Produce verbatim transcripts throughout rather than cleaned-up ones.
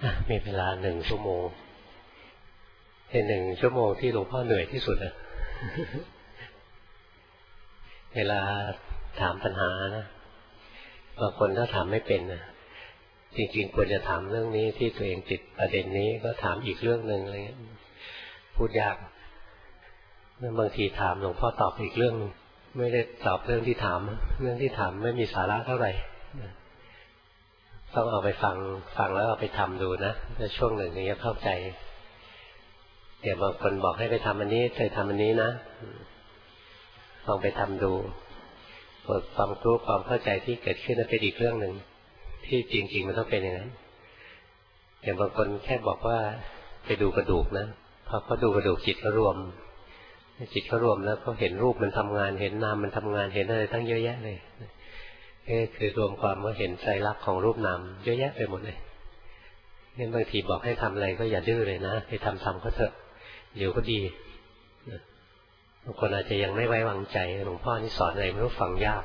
มีเวลาหนึ่งชั่วโมงเป็นหนึ่งชั่วโมงที่หลวงพ่อเหนื่อยที่สุดนะเวลาถามปัญหานะบางคนถ้าถามไม่เป็นนะจริงๆควรจะถามเรื่องนี้ที่ตัวเองติดประเด็นนี้ก็ถามอีกเรื่องหนึ่งอะไรเงี้ยพูดยากบางทีถามหลวงพ่อตอบอีกเรื่องไม่ได้ตอบเรื่องที่ถามเรื่องที่ถามไม่มีสาระเท่าไหร่ต้องเอาไปฟังฟังแล้วเอาไปทำดูนะถ้าช่วงหนึ่งถึงจะเข้าใจเดี๋ยวบางคนบอกให้ไปทำอันนี้เคยทำอันนี้นะลองไปทำดูความรู้ความเข้าใจที่เกิดขึ้นนั้นเป็นอีกเรื่องหนึ่งที่จริงๆมันต้องเป็นอย่างนั้นอย่างบางคนแค่บอกว่าไปดูกระดูกนะพอเขาดูกระดูกจิตก็รวมจิตเขารวมแล้วเขาเห็นรูปมันทำงานเห็นนามมันทำงานเห็นอะไรตั้งเยอะแยะเลยนี่คือรวมความว่าเห็นไตรลักษณ์ของรูปนามเยอะแยะไปหมดเลยงั้นบางทีบอกให้ทำอะไรก็อย่าดื้อเลยนะไปทำทำก็เถอะเดี๋ยวก็ดีบางคนอาจจะยังไม่ไว้วางใจหลวงพ่อนี่สอนอะไรไม่รู้ฟังยาก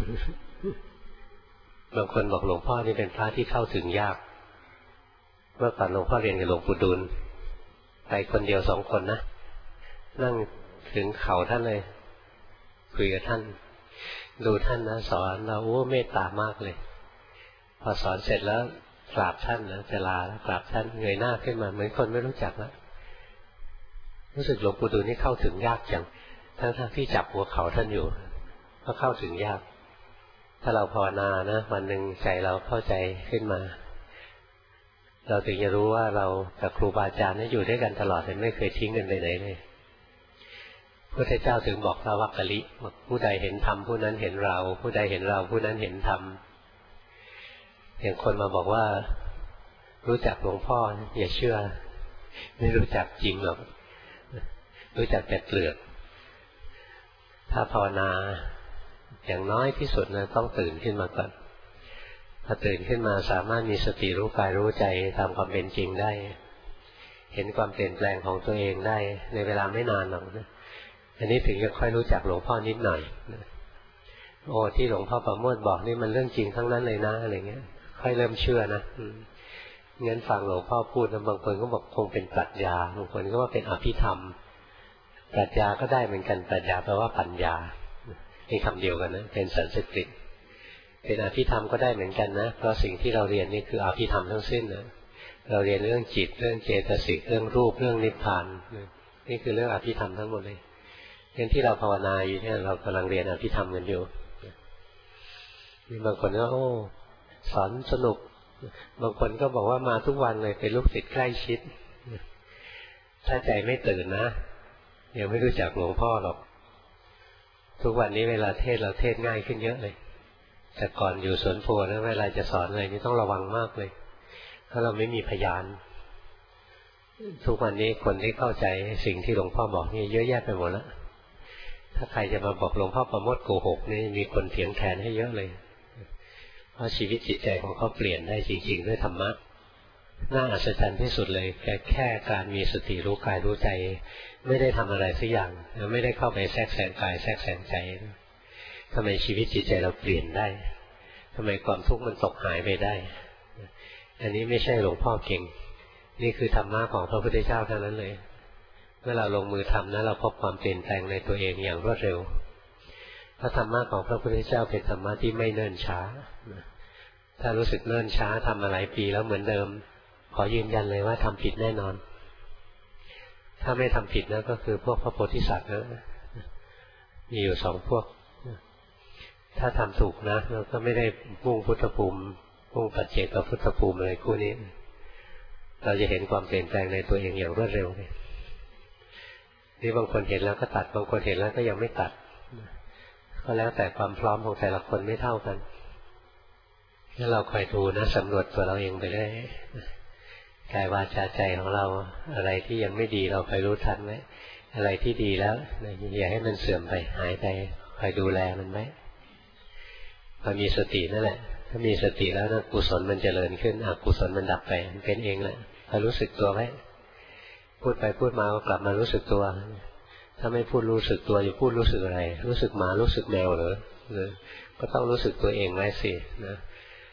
บางคนบอกหลวงพ่อนี่เป็นพระที่เข้าถึงยากเมื่อก่อนหลวงพ่อเรียนกับหลวงปู่ดูลไปคนเดียวสองคนนะนั่งถึงเข่าท่านเลยคุยกับท่านดูท่านนะสอนเราโอ้เมตตามากเลยพอสอนเสร็จแล้วกราบท่านนะจะลาแล้วกราบท่านเงยหน้าขึ้นมาเหมือนคนไม่รู้จักแล้วรู้สึกหลวงปู่ดูลนี่เข้าถึงยากจังทั้งๆที่จับหัวเข่าท่านอยู่ก็เข้าถึงยากถ้าเราภาวนานะวันหนึ่งใจเราเข้าใจขึ้นมาเราถึงจะรู้ว่าเรากับครูบาอาจารย์นี่อยู่ด้วยกันตลอดไม่เคยทิ้งกันไปไหนเลยพระพุทธเจ้าถึงบอกพระวักกะลิบอกผู้ใดเห็นธรรมผู้นั้นเห็นเราผู้ใดเห็นเราผู้นั้นเห็นธรรมอย่างคนมาบอกว่ารู้จักหลวงพ่ออย่าเชื่อไม่รู้จักจริงหรอกรู้จักแต่เปลือกถ้าภาวนาอย่างน้อยที่สุดนะต้องตื่นขึ้นมาก่อนพอตื่นขึ้นมาสามารถมีสติรู้กายรู้ใจตามความเป็นจริงได้เห็นความเปลี่ยนแปลงของตัวเองได้ในเวลาไม่นานหรอกนะอันนี้ถึงจะค่อยรู้จักหลวงพ่อนิดหน่อยโอ้ที่หลวงพ่อประโมทบอกนี่มันเรื่องจริงทั้งนั้นเลยนะอะไรเงี้ยค่อยเริ่มเชื่อนะงั้นฟังหลวงพ่อพูดนะบางคนก็บอกคงเป็นปรัชญาบางคนก็ว่าเป็นอภิธรรมปรัชญาก็ได้เหมือนกันปรัชญาแปลว่าปัญญานี่คำเดียวกันนะเป็นสันสกฤตเป็นอภิธรรมก็ได้เหมือนกันนะเพราะสิ่งที่เราเรียนนี่คืออภิธรรมทั้งสิ้นนะเราเรียนเรื่องจิตเรื่องเจตสิกเรื่องรูปเรื่องนิพพานนี่คือเรื่องอภิธรรมทั้งหมดเลยงั้นที่เราภาวนาอยู่เนี่ยเรากำลังเรียนอภิธรรมกันอยู่มีบางคนก็โอ้สอนสนุกบางคนก็บอกว่ามาทุกวันเลยเป็นลูกศิษย์ใกล้ชิดถ้าใจไม่ตื่นนะยังไม่รู้จักหลวงพ่อหรอกทุกวันนี้เวลาเทศเราเทศง่ายขึ้นเยอะเลยแต่ก่อนอยู่สวนโพนะเวลาจะสอนอะไรนี่ต้องระวังมากเลยถ้าเราไม่มีพยานทุกวันนี้คนที่เข้าใจสิ่งที่หลวงพ่อบอกนี่เยอะแยะไปหมดแล้วถ้าใครจะมาบอกหลวงพ่อประโมทโกหกนี่มีคนเถียงแทนให้เยอะเลยเพราะชีวิตจิตใจของเขาเปลี่ยนได้จริงๆด้วยธรรมะน่าอัศจรรย์ที่สุดเลยแค่แค่การมีสติรู้กายรู้ใจไม่ได้ทำอะไรสักอย่างไม่ได้เข้าไปแทรกแซงกายแทรกแซงใจทำไมชีวิตจิตใจเราเปลี่ยนได้ทำไมความทุกข์มันตกหายไปได้อันนี้ไม่ใช่หลวงพ่อเก่งนี่คือธรรมะของพระพุทธเจ้าเท่านั้นเลยเมื่อเราลงมือทำนะเราพบความเปลี่ยนแปลงในตัวเองอย่างรวดเร็วพระธรรมะของพระพุทธเจ้าเป็นธรรมะที่ไม่เนิ่นช้าถ้ารู้สึกเนิ่นช้าทำมาหลายปีแล้วเหมือนเดิมขอยืนยันเลยว่าทำผิดแน่นอนถ้าไม่ทำผิดนะก็คือพวกพระโพธิสัตว์นะมีอยู่สองพวกถ้าทำถูกนะเราก็ไม่ได้มุ่งพุทธภูมิมุ่งปัจเจกพุทธภูมิอะไรคู่นี้เราจะเห็นความเปลี่ยนแปลงในตัวเองอย่างรวดเร็วเลยนี่บางคนเห็นแล้วก็ตัดบางคนเห็นแล้วก็ยังไม่ตัดก็แล้วแต่ความพร้อมของแต่ละคนไม่เท่ากันถ้าเราคอยดูนะสำรวจตัวเราเองไปเรื่อยกายวาจาใจของเราอะไรที่ยังไม่ดีเราคอยรู้ทันไว้อะไรที่ดีแล้วอย่าให้มันเสื่อมไปหายไปคอยดูแลมันไว้พอมีสตินั่นแหละถ้ามีสติแล้วนะกุศลมันเจริญขึ้นอกุศลมันดับไปมันเป็นเองแหละคอยรู้สึกตัวไว้พูดไปพูดมาก็กลับมารู้สึกตัวถ้าไม่พูดรู้สึกตัวจะพูดรู้สึกอะไรรู้สึกหมารู้สึกแมวเหรอก็ต้องรู้สึกตัวเองไว้สินะ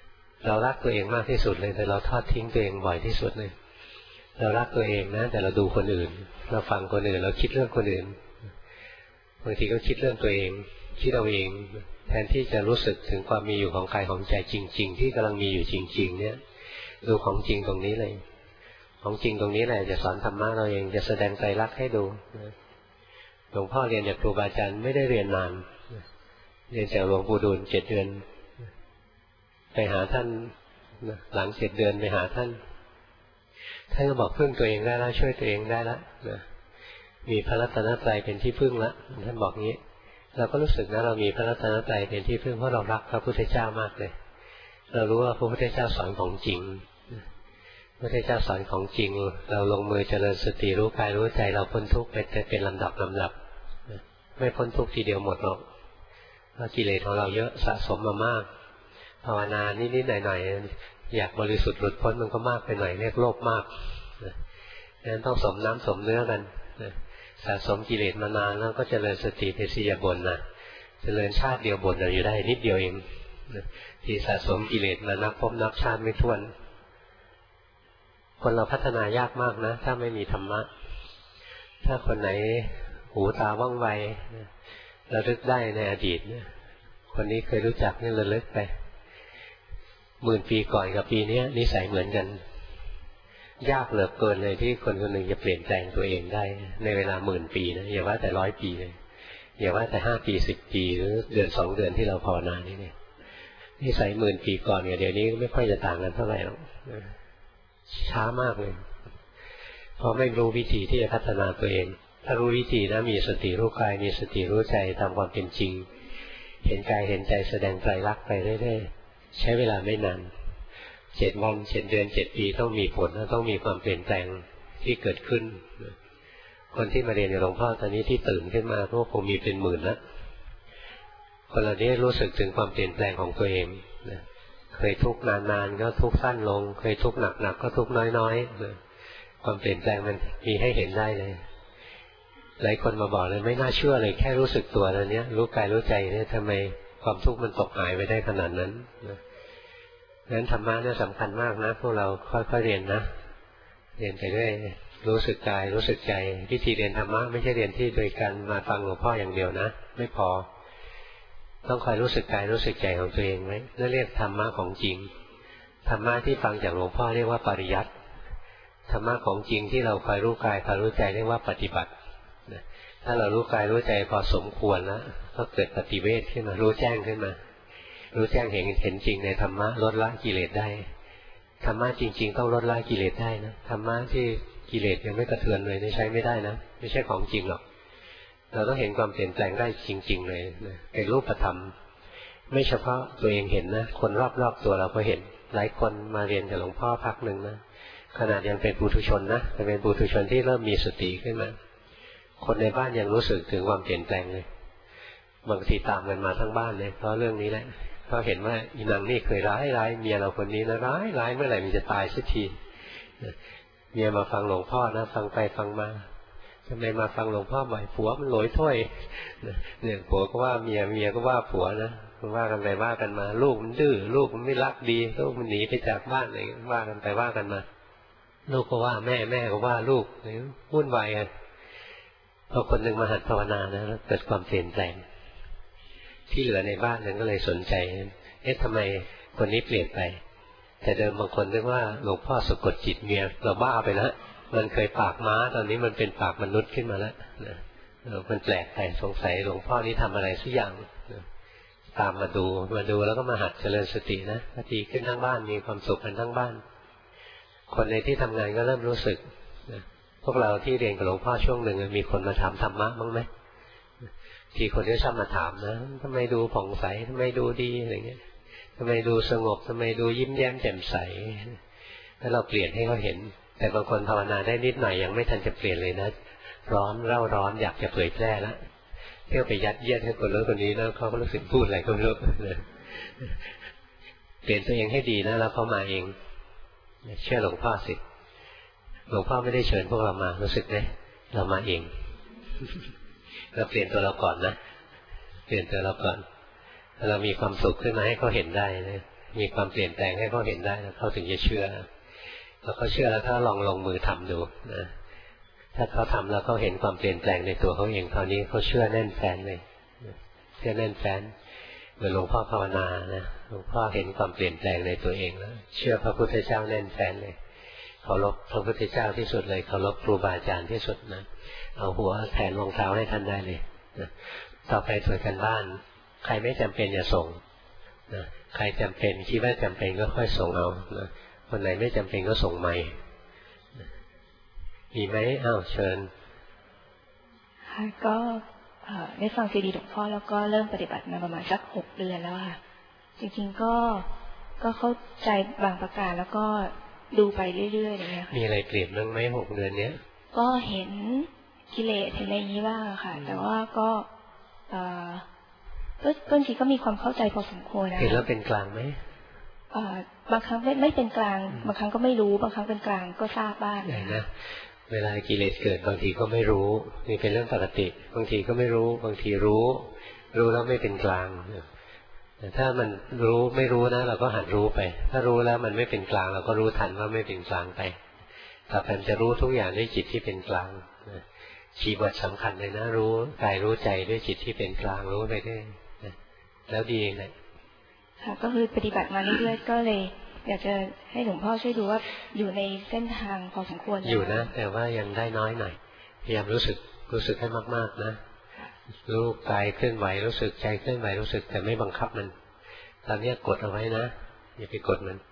เรารักตัวเองมากที่สุดเลยแต่เราทอดทิ้งตัวเองบ่อยที่สุดเลยเรารักตัวเองนะแต่เราดูคนอื่นเราฟังคนอื่นเราคิดเรื่องคนอื่นบางทีก็คิดเรื่องตัวเองคิดเอาเองแทนที่จะรู้สึกถึงความมีอยู่ของกายของใจจริงๆที่กำลังมีอยู่จริงๆเนี่ยดูของจริงตรงนี้เลยของจริงตรงนี้แหละจะสอนธรรมะเราเองจะแสดงไตรลักษณ์ให้ดูหลวงพ่อเรียนจากครูบาอาจารย์ไม่ได้เรียนนานเรียนจากหลวงปู่ดูลเจ็ดเดือนไปหาท่านหลังเจ็ดเดือนไปหาท่านท่านก็บอกพึ่งตัวเองได้แล้วช่วยตัวเองได้แล้วนะมีพระรัตนตรัยเป็นที่พึ่งแล้วท่านบอกงี้เราก็รู้สึกนะเรามีพระรัตนตรัยเป็นที่พึ่งเพราะเรารักพระพุทธเจ้ามากเลยเรารู้ว่าพระพุทธเจ้าสอนของจริงพระพุทธเจ้าสอนของจริงเราลงมือเจริญสติรู้กายรู้ใจเราพ้นทุกข์ไปแต่เป็นลำดับลำดับไม่พ้นทุกข์ทีเดียวหมดหรอกเพราะกิเลสของเราเยอะสะสมมามากภาวนานิดๆหน่อยๆอยากบริสุทธิ์หลุดพ้นมันก็มากไปหน่อยเรียกโลภมากดังนั้นต้องสมน้ำสมเนื้อกันสะสมกิเลสมานานแล้วก็เจริญสติเป็นสิยาบนนะเจริญชาติเดียวบนเราอยู่ได้นิดเดียวเองที่สะสมกิเลสมานับพบนับชาติไม่ถ้วนคนเราพัฒนายากมากนะถ้าไม่มีธรรมะถ้าคนไหนหูตาว่องไวระลึกได้ในอดีตคนนี้เคยรู้จักนี่ระลึกไปหมื่นปีก่อนกับปีนี้นิสัยเหมือนกันยากเหลือเกินเลยที่คนคนหนึ่งจะเปลี่ยนแปลงตัวเองได้ในเวลาหมื่นปีนะอย่าว่าแต่ร้อยปีเลยอย่าว่าแต่ห้าปีสิบปีหรือเดือนสองเดือนที่เราภาวนานี่เนี่ยนิสัยหมื่นปีก่อนกับเดี๋ยวนี้ไม่ค่อยจะต่างกันเท่าไหร่หรอกช้ามากเลยเพราะไม่รู้วิธีที่จะพัฒนาตัวเองถ้ารู้วิธีนะมีสติรู้กายมีสติรู้ใจตามความเป็นจริงเห็นกายเห็นใจแสดงไตรลักษณ์ไปเรื่อยๆใช้เวลาไม่นานเจ็ดวันเจ็ดเดือนเจ็ดปีต้องมีผลต้องมีความเปลี่ยนแปลงที่เกิดขึ้นคนที่มาเรียนกับหลวงพ่อตอนนี้ที่ตื่นขึ้นมาพวกคงมีเป็นหมื่นแล้วคนเหล่านี้รู้สึกถึงความเปลี่ยนแปลงของตัวเองเคยทุกข์นานๆก็ทุกข์สั้นลงเคยทุกข์หนักๆก็ทุกข์น้อยๆความเปลี่ยนแปลงมันมีให้เห็นได้เลยหลายคนมาบอกเลยไม่น่าเชื่อเลยแค่รู้สึกตัวแล้วเนี้ยรู้กายรู้ใจเนี่ยทำไมความทุกข์มันตกหายไปได้ขนาดนั้นนั้นธรรมะเนี่ยสำคัญมากนะพวกเราค่อยๆเรียนนะเรียนไปเรื่อยรู้สึกกายรู้สึกใจวิธีเรียนธรรมะไม่ใช่เรียนที่โดยการมาฟังหลวงพ่ออย่างเดียวนะไม่พอต้องคอยรู้สึกกายรู้สึกใจของตัวเองไหมนั่นเรียกธรรมะของจริงธรรมะที่ฟังจากหลวงพ่อเรียกว่าปริยัติธรรมะของจริงที่เราคอยรู้กายคอยรู้ใจเรียกว่าปฏิบัติถ้าเรารู้กายรู้ใจพอสมควรแล้วก็เกิดปฏิเวทขึ้นมารู้แจ้งขึ้นมารู้แจ้งเห็นเห็นจริงในธรรมะลดละกิเลสได้ธรรมะจริงๆต้องลดละกิเลสได้นะธรรมะที่กิเลสยังไม่กระเทือนเลยนี่ใช้ไม่ได้นะไม่ใช่ของจริงหรอกเราต้องเห็นความเปลี่ยนแปลงได้จริงๆเลยนะเป็นรูปธรรมไม่เฉพาะตัวเองเห็นนะคนรอบๆตัวเราก็เห็นหลายคนมาเรียนกับหลวงพ่อพักหนึ่งนะขนาดยังเป็นปุถุชนนะแต่เป็นปุถุชนที่เริ่มมีสติขึ้นมาคนในบ้านยังรู้สึกถึงความเปลี่ยนแปลงเลยบางทีตามกันมาทั้งบ้านเลยเพราะเรื่องนี้แหละเขาเห็นว่าอีนางนี่เคยร้ายร้ายเมียเราคนนี้นะร้ายร้ายเมื่อไหร่มันจะตายสักทีเมียมาฟังหลวงพ่อนะฟังไปฟังมาทำไมมาฟังหลวงพ่อบ่อยผัวมันหลอยถ้วยเนี่ยผัวก็ว่าเมียเมียก็ว่าผัวนะว่ากันไปว่ากันมาลูกมันดื้อลูกมันไม่รักดีลูกมันหนีไปจากบ้านอะไรว่ากันไปว่ากันมาลูกก็ว่าแม่แม่ก็ว่าลูกวุ่นวายกันพอคนหนึ่งมาหัดภาวนานะเกิดความเปลี่ยนแปลงที่เหลือในบ้านนั้นก็เลยสนใจเอ๊ะทำไมคนนี้เปลี่ยนไปแต่เดิมบางคนนึกว่าหลวงพ่อสะกดจิตเมียเราบ้าไปแล้วมันเคยปากม้าตอนนี้มันเป็นปากมนุษย์ขึ้นมาแล้วนะมันแปลกไปสงสัยหลวงพ่อนี้ทำอะไรสักอย่างตามมาดูมาดูแล้วก็มาหัดเจริญสตินะสติขึ้นทั้งบ้านมีความสุขกันทั้งบ้านคนในที่ทำงานก็เริ่มรู้สึกพวกเราที่เรียนกับหลวงพ่อช่วงหนึ่งมีคนมาถามธรรมะบ้างไหมทีคนที่ชอบมาถามนะทำไมดูผ่องใสทำไมดูดีอะไรเงี้ยทำไมดูสงบทำไมดูยิ้มแย้มแจ่มใสแล้วเราเปลี่ยนให้เขาเห็นแต่บางคนภาวนาได้นิดหน่อยยังไม่ทันจะเปลี่ยนเลยนะร้อนเร่าร้อนอยากจะเผยแพร่แล้วเที่ยวไปยัดเยียดให้คนนู้นคนนี้แล้วเขาก็รู้สึกพูดอะไรก็ไม่รู้เปลี่ยนตัวเองให้ดีนะแล้วเขามาเองเชื่อหลวงพ่อสิหลวงพ่อไม่ได้เชิญพวกเรามารู้สึกไหมเรามาเองเราเปลี่ยนตัวเราก่อนนะเปลี่ยนตัวเราก่อนเรามีความสุขขึ้นมาให้เขาเห็นได้นะมีความเปลี่ยนแปลงให้เขาเห็นได้แล้วเขาถึงจะเชื่อแล้วเขาเชื่อแล้วถ้าลองลงมือทำดูนะถ้าเขาทำแล้วเขาเห็นความเปลี่ยนแปลงในตัวเขาเองคราวนี้เขาเชื่อแน่นแฟ้นเลยเชื่อแน่นแฟ้นเหมือนหลวงพ่อภาวนานะหลวงพ่อเห็นความเปลี่ยนแปลงในตัวเองแล้วเชื่อพระพุทธเจ้าแน่นแฟ้นเลยเคารพพระพุทธเจ้าที่สุดเลยเคารพครูบาอาจารย์ที่สุดนะเอาหัวแทนรองเท้าให้ท่านได้เลยนะต่อไปตรวจกันบ้านใครไม่จำเป็นอย่าส่งนะใครจำเป็นคิดว่าจำเป็นก็ค่อยส่งเอานะคนไหนไม่จำเป็นก็ส่งใหม่มีไหมอ้าวเชิญค่ะก็ได้ฟังซีดีหลวงพ่อแล้วก็เริ่มปฏิบัติมาประมาณสักหกเดือนแล้วค่ะจริงๆก็ก็เข้าใจบางประการแล้วก็ดูไปเรื่อยๆอย่างเงี้ยมีอะไรเปลี่ยนบ้างไหมหกเดือนเนี้ยก็เห็นกิเลสเห็นอะไรอย่างนี้บ้างค่ะแต่ว่าก็เอ่อก็บางทีก็มีความเข้าใจพอสมควรนะเห็นแล้วเป็นกลางไหมบางครั้งไม่ไม่เป็นกลางบางครั้งก็ไม่รู้บางครั้งเป็นกลางก็ทราบบ้างนะเวลากิเลสเกิดบางทีก็ไม่รู้นี่เป็นเรื่องปกติบางทีก็ไม่รู้บางทีรู้รู้แล้วไม่เป็นกลางแต่ถ้ามันรู้ไม่รู้นะเราก็หัดรู้ไปถ้ารู้แล้วมันไม่เป็นกลางเราก็รู้ทันว่าไม่เป็นกลางไปต่อไปจะรู้ทุกอย่างด้วยจิตที่เป็นกลางชีวิตสำคัญเลยนะรู้กายรู้ใจด้วยจิตที่เป็นกลางรู้ไปได้แล้วดีเองเลยค่ะก็คือปฏิบัติมาเรื่อยๆก็เลยอยากจะให้หลวงพ่อช่วยดูว่าอยู่ในเส้นทางพอสมควรอยู่นะแต่ว่ายังได้น้อยหน่อยพยายามรู้สึกรู้สึกให้มากๆนะรู้กายเคลื่อนไหวรู้สึกใจเคลื่อนไหวรู้สึกแต่ไม่บังคับมันตอนนี้กดเอาไว้นะอย่าไปกดมัน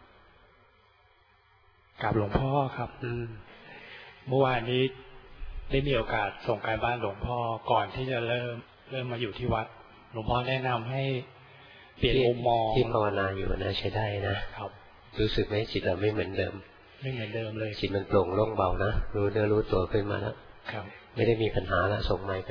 กับหลวงพ่อครับเมื่อวานนี้ได้มีโอกาสส่งการบ้านหลวงพ่อก่อนที่จะเริ่มเริ่มมาอยู่ที่วัดหลวงพ่อแนะนำให้เปลี่ยนมุมมองที่ภาวนาอยู่นะใช้ได้นะครับรู้สึกไหมจิตเราไม่เหมือนเดิมไม่เหมือนเดิมเลยจิตมันโปร่งโล่งเบานะรู้เนื้อรู้ตัวขึ้นมาแล้วครับไม่ได้มีปัญหาละส่งไม้ไป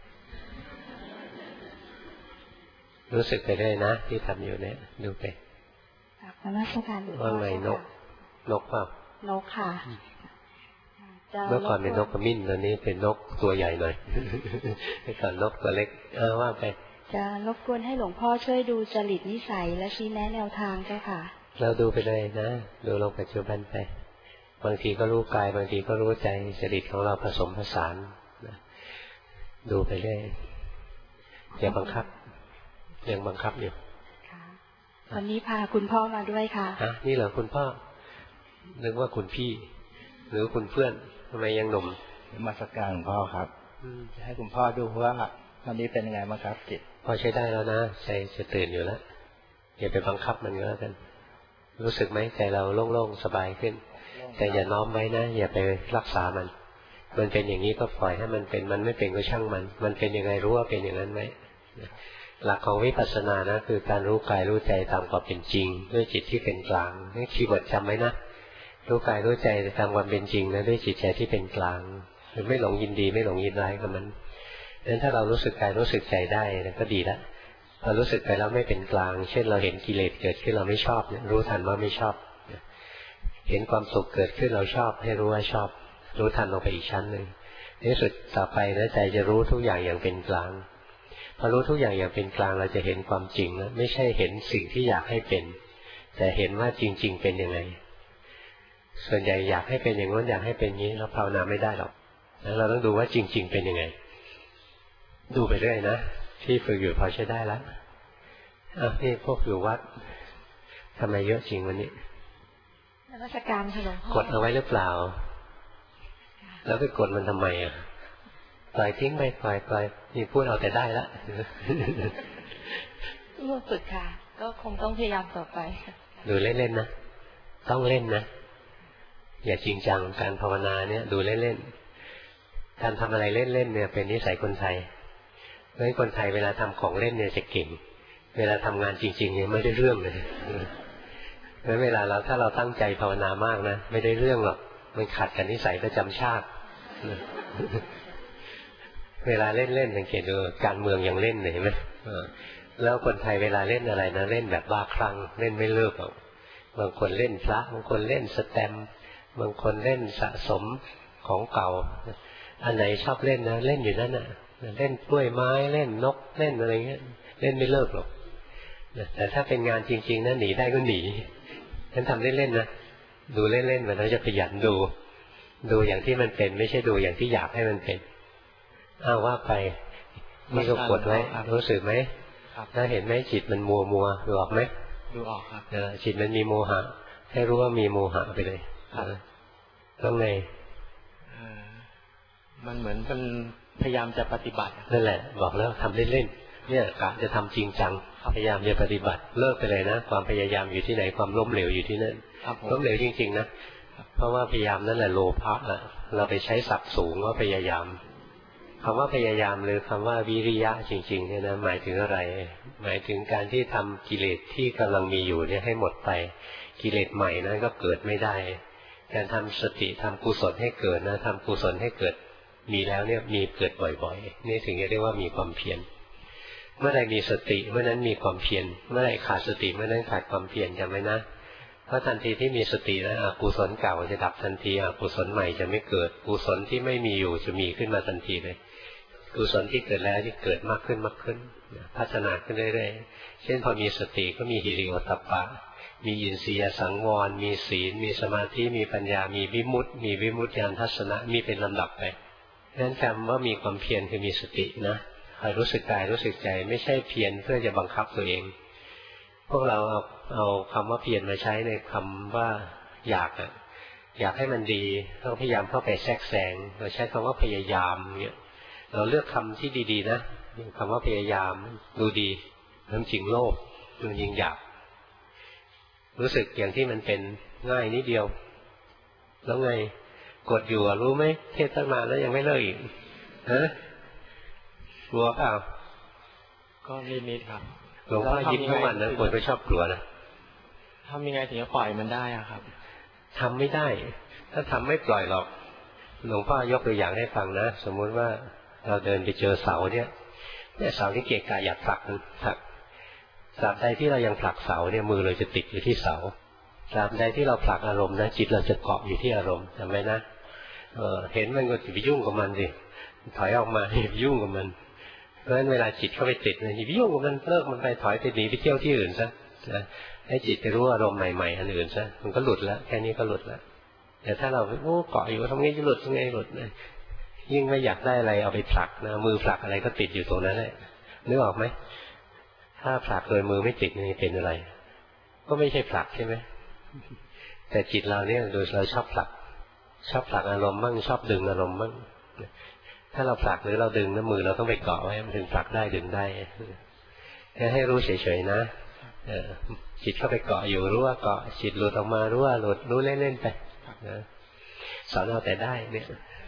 รู้สึกไปได้นะที่ทำอยู่เนี่ยดูไปพระราชการว่าไงนกนกเปล่านกค่ะเมื่อก่อนเป็นนกกระมิ้นตอนนี้เป็นนกตัวใหญ่หน่อยเมื่อก่อนนกตัวเล็กเออว่าไปจะรบกวนให้หลวงพ่อช่วยดูจริตนิสัยและชี้แนะแนวทางเจ้าค่ะเราดูไปเลยนะดูลงปัจจุบันไปบางทีก็รู้กายบางทีก็รู้ใจจริตของเราผสมผสานนะดูไปเรื่อยอย่าบังคับยังบังคับอยู่วันนี้พาคุณพ่อมาด้วยค่ะฮะนี่เหรอคุณพ่อนึกว่าคุณพี่หรือคุณเพื่อนทำไมยังหนุ่มมาสักการหลวงพ่อครับจะให้คุณพ่อดูว่าตอนนี้เป็นยังไงบ้างครับจิตพอใช้ได้แล้วนะใจจะตื่นอยู่แล้วอย่าไปบังคับมันก็แล้วกันรู้สึกไหมใจเราโล่งๆสบายขึ้นแต่อย่าน้อมไว้นะอย่าไปรักษามันมันเป็นอย่างนี้ก็ปล่อยให้มันเป็นมันไม่เป็นก็ช่างมันมันเป็นยังไงรู้ว่าเป็นอย่างนั้นไหมหลักของวิปัสสนานะคือการรู้กายรู้ใจตามความเป็นจริงด้วยจิตที่เป็นกลางนี่คีย์เวิร์ดจำไว้นะรู้กายรู้ใจตามความเป็นจริงนะด้วยจิตใจที่เป็นกลางคือไม่หลงยินดีไม่หลงยินร้ายกับมันดังนั้นถ้าเรารู้สึกกายรู้สึกใจได้ก็ดีละพอรู้สึกไปแล้วไม่เป็นกลางเช่นเราเห็นกิเลสเกิดขึ้นเราไม่ชอบเนี่ยรู้ทันว่าไม่ชอบเห็นความสุขเกิดขึ้นเราชอบให้รู้ว่าชอบรู้ทันลงไปอีกชั้นหนึ่งในที่สุดต่อไปนะใจจะรู้ทุกอย่างอย่างเป็นกลางพอรู้ทุกอย่างอย่างเป็นกลางเราจะเห็นความจริงนะไม่ใช่เห็นสิ่งที่อยากให้เป็นแต่เห็นว่าจริงๆเป็นยังไงส่วนใหญ่อยากให้เป็นอย่างนั้นอยากให้เป็นอย่างนี้เราภาวนาไม่ได้หรอกแล้วเราต้องดูว่าจริงๆเป็นยังไงดูไปเรื่อยนะที่ฝึกอยู่พอใช้ได้แล้วอ่ะนี่พวกอยู่วัดทำไมเยอะจริงวันนี้นมัสการค่ะหลวงพ่อกดเอาไว้หรือเปล่าแล้วไปกดมันทำไมอ่ะปล่อยทิ้งไปปล่อยปล่อยนี่พูดเอาแต่ได้ละเมื่อฝึกค่ะก็คงต้องพยายามต่อไปดูเล่นๆนะต้องเล่นนะอย่าจริงจังการภาวนาเนี่ยดูเล่นๆการทำอะไรเล่นๆเนี่ยเป็นนิสัยคนไทยเพราะฉะนั้นคนไทยเวลาทำของเล่นเนี่ยจะเก่งเวลาทำงานจริงๆเนี่ยไม่ได้เรื่องเลยเพราะฉะนั้นเวลาเราถ้าเราตั้งใจภาวนามากนะไม่ได้เรื่องหรอกมันขัดกับนิสัยประจำชาติเวลาเล่นๆสังเกตดูการเมืองยังเล่นเลยเห็นไหมแล้วคนไทยเวลาเล่นอะไรนะเล่นแบบบ้าคลั่งเล่นไม่เลิกหรอกบางคนเล่นพระบางคนเล่นสแตมป์บางคนเล่นสะสมของเก่าอันไหนชอบเล่นนะเล่นอยู่นั่นน่ะเล่นกล้วยไม้เล่นนกเล่นอะไรเงี้ยเล่นไม่เลิกหรอกแต่ถ้าเป็นงานจริงๆนะหนีได้ก็หนีฉันทำเล่นๆนะดูเล่นๆมันแล้วจะขยันดูดูอย่างที่มันเป็นไม่ใช่ดูอย่างที่อยากให้มันเป็นอ้าวว่าไปนี่ก็กดไว้รู้สึกไหมถ้าเห็นไหมจิตมันมัวมัวดูออกไหมดูออกครับเออจิตมันมีโมหะให้รู้ว่ามีโมหะไปเลยต้องไงมันเหมือนมันพยายามจะปฏิบัตินั่นแหละบอกแล้วทำเล่นๆเนี่ยกะจะทำจริงจังพยายามจะปฏิบัติเลิกไปเลยนะความพยายามอยู่ที่ไหนความล้มเหลวอยู่ที่นั่นล้มเหลวจริงๆนะเพราะว่าพยายามนั่นแหละโลภะอ่ะเราไปใช้ศัพท์สูงว่าพยายามคำว่าพยายามหรือคำว่าวิริยะจริงๆเนี่ยนะหมายถึงอะไรหมายถึงการที่ทำกิเลสที่กำลังมีอยู่เนี่ยให้หมดไปกิเลสใหม่นั้นก็เกิดไม่ได้การทำสติทำกุศลให้เกิดนะทำกุศลให้เกิดมีแล้วเนี่ยมีเกิดบ่อยๆนี่ถึงจะเรียกว่ามีความเพียรเมื่อไรมีสติเมื่อนั้นมีความเพียรเมื่อไรขาดสติเมื่อนั้นขาดความเพียรจำไว้นะเพราะทันทีที่มีสติแล้วอกุศลเก่าจะดับทันทีอกุศลใหม่จะไม่เกิดกุศลที่ไม่มีอยู่จะมีขึ้นมาทันทีเลยกุศลที่เกิดแล้วที่เกิดมากขึ้นมากขึ้นพัฒนาขึ้นเรื่อยๆเช่นพอมีสติก็มีหิริโอตตัปปะมีอินทรียสังวรมีศีลมีสมาธิมีปัญญามีวิมุตติมีวิมุตติญาณทัศนะมีเป็นลำดับไปนั้นคำว่ามีความเพียรคือมีสตินะคอยรู้สึกกายรู้สึกใจไม่ใช่เพียรเพื่อจะบังคับตัวเองพวกเราเอาเอาคำว่าเพียรมาใช้ในคำว่าอยากอะอยากให้มันดีต้องพยายามเข้าไปแทรกแซงเราใช้คำว่าพยายามเนี่ยเราเลือกคำที่ดีๆนะคำว่าพยายามดูดีน้ำจริงโลภดูยิงอยากรู้สึกอย่างที่มันเป็นง่ายนิดเดียวแล้วไงกดอยู่รู้ไหมเทศตั้งนานแล้วยังไม่เลิกอีกฮะกลัวเปล่าก็นิดๆครับหลวงพ่อยิ้มทุกวันนะคนก็ชอบกลัวนะทำยังไงถึงจะปล่อยมันได้อะครับทำไม่ได้ถ้าทำไม่ปล่อยหรอกหลวงพ่อยกตัวอย่างให้ฟังนะสมมุติว่าเราเดินไปเจอเสาเนี่ยเนี่ยเสาที่เกะกะอยากผลักมันผลักตราบใดที่เรายังผลักเสาเนี่ยมือเราจะติดอยู่ที่เสาตราบใดที่เราผลักอารมณ์นะจิตเราจะเกาะอยู่ที่อารมณ์จำไว้นะเออเห็นมันก็จะไปยุ่งกับมันสิถอยออกมาอย่าไปยุ่งกับมันเพราะฉะนั้นเวลาจิตเข้าไปติดเนี่ยอย่าไปยุ่งกับมันเลิกมันไปถอยไปหนีไปเที่ยวที่อื่นซะนะให้จิตไปรู้อารมณ์ใหม่ๆอันอื่นซะมันก็หลุดแล้วแค่นี้ก็หลุดแล้วแต่ถ้าเราโอ้เกาะอยู่ทำไงจะหลุดทำไงหลุดนะยิ่งไม่อยากได้อะไรเอาไปผลักนะมือผลักอะไรก็ติดอยู่ตรงนั้นแหละนึกออกไหมถ้าผลักโดยมือไม่ติดนี่เป็นอะไรก็ไม่ใช่ผลักใช่ไหมแต่จิตเราเนี่ยโดยเราชอบผลักชอบผลักอารมณ์มั่งชอบดึงอารมณ์มั่งถ้าเราผลักหรือเราดึงน้ำมือเราต้องไปเกาะไว้มันถึงผลักได้ดึงได้แค่ให้รู้เฉยๆนะจิตเข้าไปเกาะอยู่รู้ว่าเกาะจิตหลุดออกมารู้ว่าหลุดรู้เล่นๆไปสอนเอาแต่ได้เนี่ย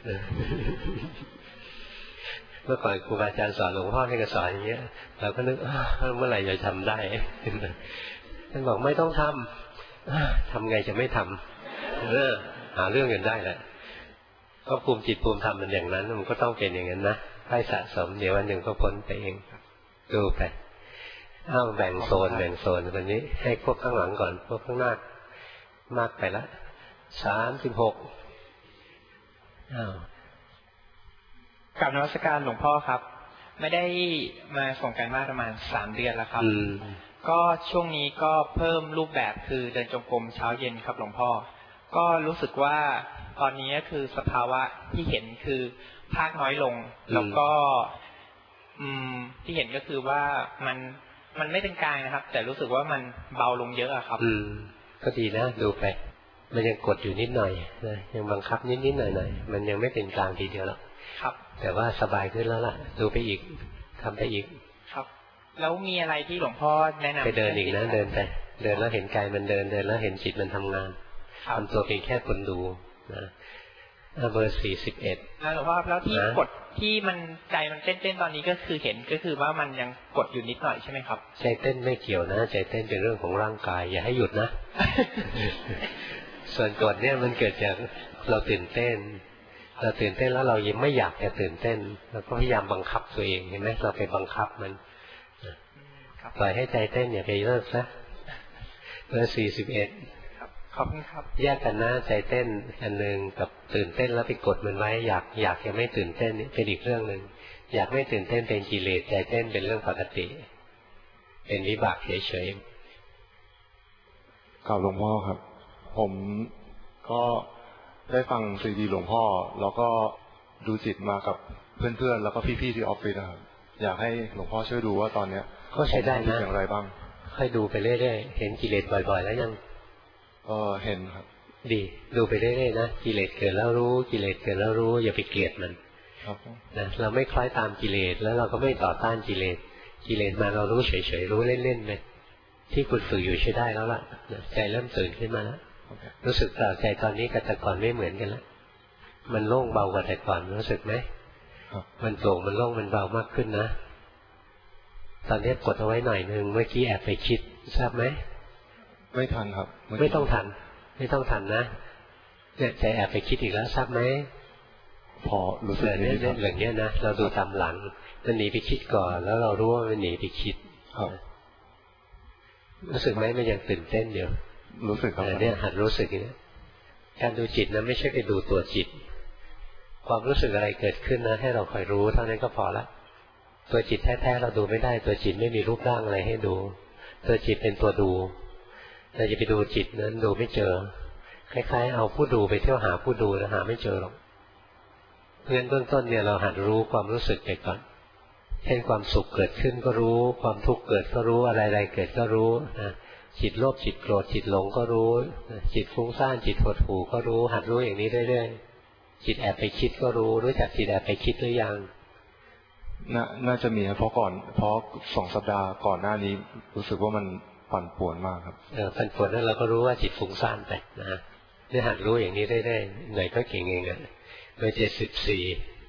เมื่อก่อนครูบาอาจารย์สอนหลวงพ่อให้ก็สอนอย่างเงี้ยเราก็นึกเมื่อไหร่จะทำได้ท่านบอกไม่ต้องทำทำไงจะไม่ทำเออหาเรื่องกันได้แหละก็ภูมิจิตภูมิธรรมมันอย่างนั้นมันก็ต้องเป็นอย่างนั้นนะให้สะสมเดี๋ยววันหนึ่งก็พ้นไปเองดูไปอ้าวแบ่งโซนแบ่งโซนวันนี้ให้พวกข้างหลังก่อนพวกข้างหน้ามากไปละสามสิบหกอ้าวกราบนมัสการหลวงพ่อครับไม่ได้มาส่งการบ้านประมาณสามเดือนแล้วครับก็ช่วงนี้ก็เพิ่มรูปแบบคือเดินจงกรมเช้าเย็นครับหลวงพ่อก็รู้สึกว่าตอนนี้คือสภาวะที่เห็นคือภาคน้อยลงแล้วก็อืมที่เห็นก็คือว่ามันมันไม่เป็นกลางนะครับแต่รู้สึกว่ามันเบาลงเยอะครับอืมก็ดีนะดูไปมันยังกดอยู่นิดหน่อยนะยังบังคับนิดนิดหน่อยหน่อยมันยังไม่เป็นกลางทีเดียวแล้วครับแต่ว่าสบายขึ้นแล้วล่ะดูไปอีกทำไปอีกครับแล้วมีอะไรที่หลวงพ่อแนะนำไปเดินอีกนะเดินไปเดินแล้วเห็นกายมันเดินเดินแล้วเห็นจิตมันทำงานทำตัวเป็นแค่คนดูนะเบอร์สี่สิบเอ็ดหลวงพ่อแล้วที่กดที่มันใจมันเต้นเต้นตอนนี้ก็คือเห็นก็คือว่ามันยังกดอยู่นิดหน่อยใช่ไหมครับใจเต้นไม่เกี่ยวนะใจเต้นเป็นเรื่องของร่างกายอย่าให้หยุดนะ ส่วนกดเนี่ยมันเกิดจากเราตื่นเต้นเราตื่นเต้นแล้วเรายังไม่อยากจะตื่นเต้นเราก็พยายามบังคับตัวเองเห็นไหมเราไปบังคับมันปล่อยให้ใจเต้นอย่าไปเลิกนะเบอร์สี่สิบเอ็ดขอบคุณครับแยกกันนะใจเต้นอันหนึ่งกับตื่นเต้นแล้วไปกดมันไว้อยากอยากยังไม่ตื่นเต้นนี่เป็นอีกเรื่องหนึ่งอยากไม่ตื่นเต้นเป็นกิเลสใจเต้นเป็นเรื่องปกติเป็นวิบากเฉยๆกับหลวงพ่อครับผมก็ได้ฟังซีดีหลวงพ่อแล้วก็ดูจิตมากับเพื่อนๆแล้วก็พี่ๆที่ออฟฟิศนะครับอยากให้หลวงพ่อช่วยดูว่าตอนเนี้ยก็ใช้ได้นะอย่างไรบ้างค่อยดูไปเรื่อยๆเห็นกิเลสบ่อยๆแล้วยังเออเห็นครับดีดูไปเรื่อยๆนะกิเลสเกิดแล้วรู้กิเลสเกิดแล้วรู้อย่าไปเกลียดมันนะเราไม่คล้อยตามกิเลสแล้วเราก็ไม่ต่อต้านกิเลสกิเลสมาเรารู้เฉยๆรู้เล่นๆไปที่คุณฝึกอยู่ใช้ได้แล้วล่ะใจเริ่มตื่นขึ้นมาแล้วรู้สึกต่อใจตอนนี้กับแต่ก่อนไม่เหมือนกันแล้วมันโล่งเบากว่าแต่ก่อนรู้สึกไหมมันโปร่งมันโล่งมันเบามากขึ้นนะตอนนี้กดเอาไว้หน่อยนึงเมื่อกี้แอบไปคิดทราบไหมไม่ทันครับไม่ต้องทันไม่ต้องทันนะเนี่ยใจแอบไปคิดอีกแล้วทราบไหมพอรู้สึกเนี่ยอย่างเงี้ยนะเราดูตามหลังมันหนีไปคิดก่อนแล้วเรารู้ว่ามันหนีไปคิดรู้สึกไหมมันยังตื่นเต้นอยู่รู้สึกครับเนี่ยหัดรู้สึกอย่างนี้การดูจิตนะไม่ใช่ไปดูตัวจิตความรู้สึกอะไรเกิดขึ้นนะให้เราคอยรู้เท่านั้นก็พอละตัวจิตแท้ๆเราดูไม่ได้ตัวจิตไม่มีรูปร่างอะไรให้ดูตัวจิตเป็นตัวดูเราจะไปดูจิตนั้นดูไม่เจอคล้ายๆเอาผู้ดูไปเที่ยวหาผู้ดูนะหาไม่เจอหรอกเพราะฉะนั้นเบื้องต้นเนี่ยเราหัดรู้ความรู้สึกไปก่อนเช่นความสุขเกิดขึ้นก็รู้ความทุกข์เกิดก็รู้อะไรๆเกิดก็รู้นะจิตโลภจิตโกรธจิตหลงก็รู้จิตฟุ้งซ่านจิตหดหู่ก็รู้หัดรู้อย่างนี้เรื่อยๆจิตแอบไปคิดก็รู้รู้จักจิตแอบไปคิดหรือยังน่าน่าจะมีครับเพราะก่อนเพราะสองสัปดาห์ก่อนหน้านี้รู้สึกว่ามันปั่นป่วนมากครับเออปั่นป่วนนั้นเราก็รู้ว่าจิตฟุ้งซ่านไปนะฮะเนี่ยหัดรู้อย่างนี้เรื่อยๆหน่อยก็เก่งเองอ่ะเบอร์เจ็ดสิบสี่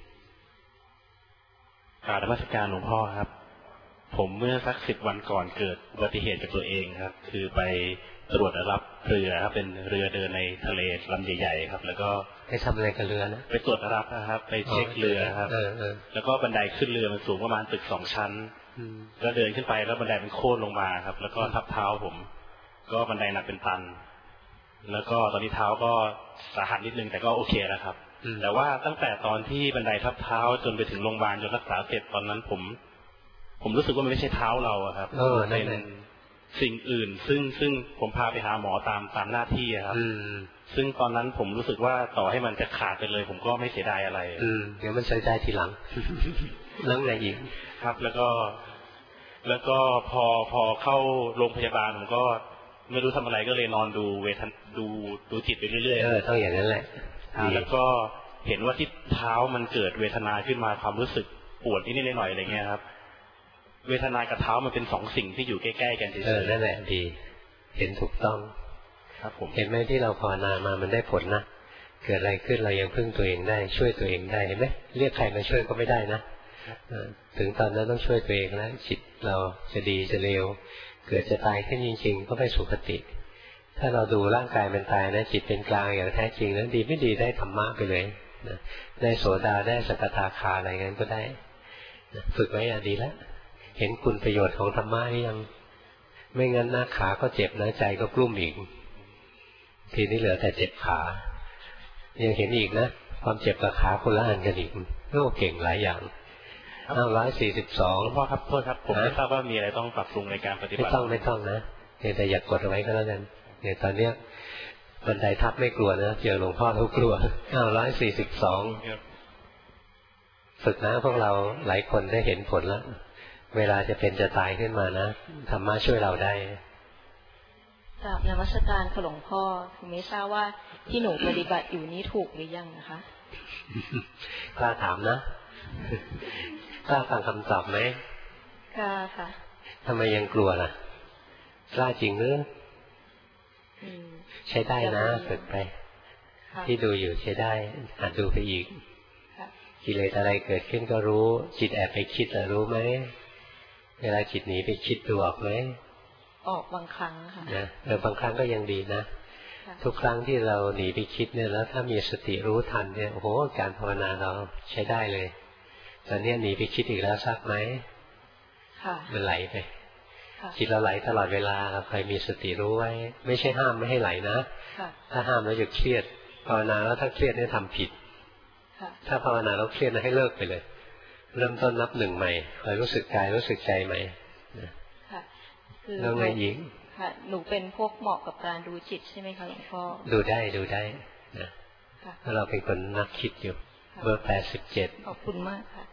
กราบนมัสการหลวงพ่อครับผมเมื่อสักสิบวันก่อนเกิดอุบัติเหตุกับตัวเองครับคือไปตรวจรับเรือครับเป็นเรือเดินในทะเลลำใหญ่ๆครับแล้วก็ไปทำอะไรกับเรือนะไปตรวจรับนะครับไปเช็คเรือครับแล้วก็บันไดขึ้นเรือมันสูงประมาณตึกสองชั้นแล้วเดินขึ้นไปแล้วบันไดมันโค่นลงมาครับแล้วก็ทับเท้าผมก็บันไดหนักเป็นตันแล้วก็ตอนนี้เท้าก็สาหัสนิดนึงแต่ก็โอเคแล้วครับแต่ว่าตั้งแต่ตอนที่บันไดทับเท้าจนไปถึงโรงพยาบาลจนรักษาเสร็จตอนนั้นผมผมรู้สึกว่ามันไม่ใช่เท้าเราครับเป็นสิ่งอื่นซึ่งซึ่งผมพาไปหาหมอตามตามหน้าที่ครับซึ่งตอนนั้นผมรู้สึกว่าต่อให้มันจะขาดไปเลยผมก็ไม่เสียดายอะไรเดี๋ยวมันเสียดายทีหลังแล้วไงอีกครับแล้วก็แล้วก็พอพอเข้าโรงพยาบาลผมก็ไม่รู้ทำอะไรก็เลยนอนดูเวทดูดูจิตไปเรื่อยๆเออต้องอย่างนั้นแหละแล้วก็เห็นว่าที่เท้ามันเกิดเวทนาขึ้นมาความรู้สึกปวดนิดๆหน่อยๆอะไรเงี้ยครับเวทนากับเท้ามันเป็นสองสิ่งที่อยู่ใกล้ๆกันเฉยๆเออนั่นแหละดีเห็นถูกต้องครับผมเห็นไหมที่เราภาวนามามันได้ผลนะเกิดอะไรขึ้นเรายังพึ่งตัวเองได้ช่วยตัวเองได้เห็นไหมเรียกใครมาช่วยก็ไม่ได้นะถึงตอนนั้นต้องช่วยตัวเองแล้วจิตเราจะดีจะเลวเกิดจะตายขึ้นจริงๆก็ไปสุคติถ้าเราดูร่างกายมันตายนะจิตเป็นกลางอย่างแท้จริงนั้นดีไม่ดีได้ธรรมะไปเลยนะได้โสดาได้สักทาคาอะไรเงี้ยก็ได้นะฝึกไว้อ่ะดีแล้วเห็นคุณประโยชน์ของธรรมะหรือยังไม่งั้นหน้าขาก็เจ็บนะใจก็กลุ้มอีกทีนี้เหลือแต่เจ็บขายังเห็นอีกนะความเจ็บกับขาคนละอันกันอีกโอ้เก่งหลายอย่างห้าร้อยสี่สิบสองพ่อครับโทษครับผมไม่ทราบว่ามีอะไรต้องปรับปรุงในการปฏิบัติไม่ต้องไม่ต้องนะแต่อย่ากกดเอาไว้ก็แล้วกันเนี่ยตอนเนี้ยบันไดทับไม่กลัวนะเจอหลวงพ่อทุกกลัวห้าร้อยสี่สิบสองฝึกนะพวกเราหลายคนได้เห็นผลแล้วเวลาจะเป็นจะตายขึ้นมานะธรรมะช่วยเราได้กราบนมัสการหลวงพ่อคือไม่ทราบว่าที่หนูปฏิบัติอยู่นี้ถูกหรือยังนะคะกล้าถามนะกล้าฟังคำตอบไหมกล้าค่ะทำไมยังกลัวล่ะกล้าจริงหรือใช้ได้นะฝึกไปที่ดูอยู่ใช้ได้หัดดูไปอีกกิเลสอะไรเกิดขึ้นก็รู้จิตแอบไปคิดแล้วรู้ไหมเวลาจิตหนีไปคิดดูออกไหมออกบางครั้งค่ะนะเออบางครั้งก็ยังดีนะทุกครั้งที่เราหนีไปคิดเนี่ยแล้วถ้ามีสติรู้ทันเนี่ยโอ้โหการภาวนาเราใช้ได้เลยตอนนี้หนีไปคิดอีกแล้วทราบไหมค่ะมันไหลไปจิตเราไหลตลอดเวลาเราเคยมีสติรู้ไว้ไม่ใช่ห้ามไม่ให้ไหลนะถ้าห้ามแล้วจะเครียดภาวนาแล้วถ้าเครียดเนี่ยทำผิดถ้าภาวนาแล้วเครียดนะให้เลิกไปเลยเริ่มต้นนับหนึ่งใหม่คอยรู้สึกกายรู้สึกใจใหม่ค่ะคือแล้วไงหญิงค่ะหนูเป็นพวกเหมาะกับการดูจิตใช่ไหมคะหลวงพ่อดูได้ดูได้นะถ้าเราเป็นคนนักคิดอยู่เบอร์แปดสิบเจ็ดขอบคุณมากค่ะ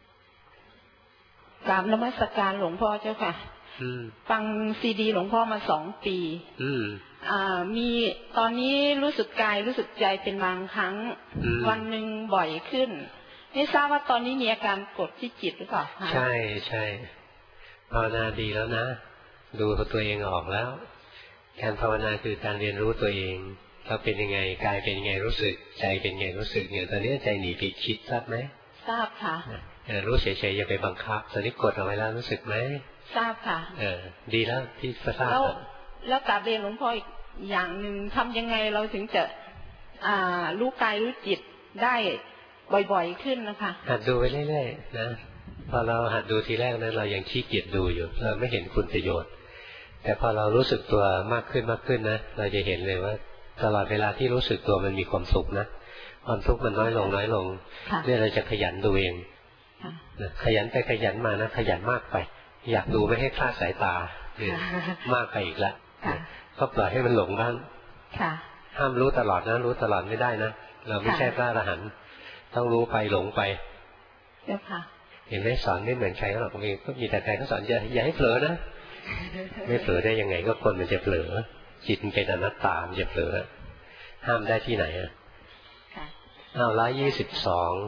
กราบนมัสการหลวงพ่อเจ้าค่ะฟังซีดีหลวงพ่อมาสองปีอ่ามีตอนนี้รู้สึกกายรู้สึกใจเป็นบางครั้งวันหนึ่งบ่อยขึ้นไม่ทราบว่าตอนนี้มีอาการกดที่จิตหรือเปล่าคะใช่ใช่ภาวนาดีแล้วนะดูตัวเองออกแล้วการภาวนาคือการเรียนรู้ตัวเองเราเป็นยังไงกายเป็นยังไงรู้สึกใจเป็นยังไงรู้สึกเนี่ยตอนนี้ใจหนีไปคิดทราบไหมทราบค่ะรู้เฉยๆอย่าไปบังคับตอนนี้กดเอาไว้แล้วรู้สึกไหมทราบค่ะเออดีแล้วที่ทราบแล้วแล้วกราบเรียนหลวงพ่ออีกอย่างหนึ่งทำยังไงเราถึงจะอ่ารู้กายรู้จิตได้บ่อยๆขึ้นนะคะหัดดูไปเรื่อยๆนะพอเราหัดดูทีแรกนั้นเรายังขี้เกียจดูอยู่เราไม่เห็นคุณประโยชน์แต่พอเรารู้สึกตัวมากขึ้นมากขึ้นนะเราจะเห็นเลยว่าตลอดเวลาที่รู้สึกตัวมันมีความสุขนะความทุกข์มันน้อยลงน้อยลงเนี่ยเราจะขยันดูเองขยันไปขยันมานะขยันมากไปอยากดูไม่ให้คลาดสายตาเนี่ยมากไปอีกละก็ปล่อยให้มันหลงบ้างห้ามรู้ตลอดนะรู้ตลอดไม่ได้นะเราไม่ใช่พระอรหันต์ต้องรู้ไปหลงไปเห็นไหมสอนไม่เหมือนใครหรอกบางทีก็มีแต่ใครเขาสอนอย่าอย่าให้เผลอนะไม่เผลอได้ยังไงก็คนมันจะเผลอจิตมันเป็นอนัตตามันจะเผลอห้ามได้ที่ไหนอ่ะอ้าวร้อยยี่สิบสอง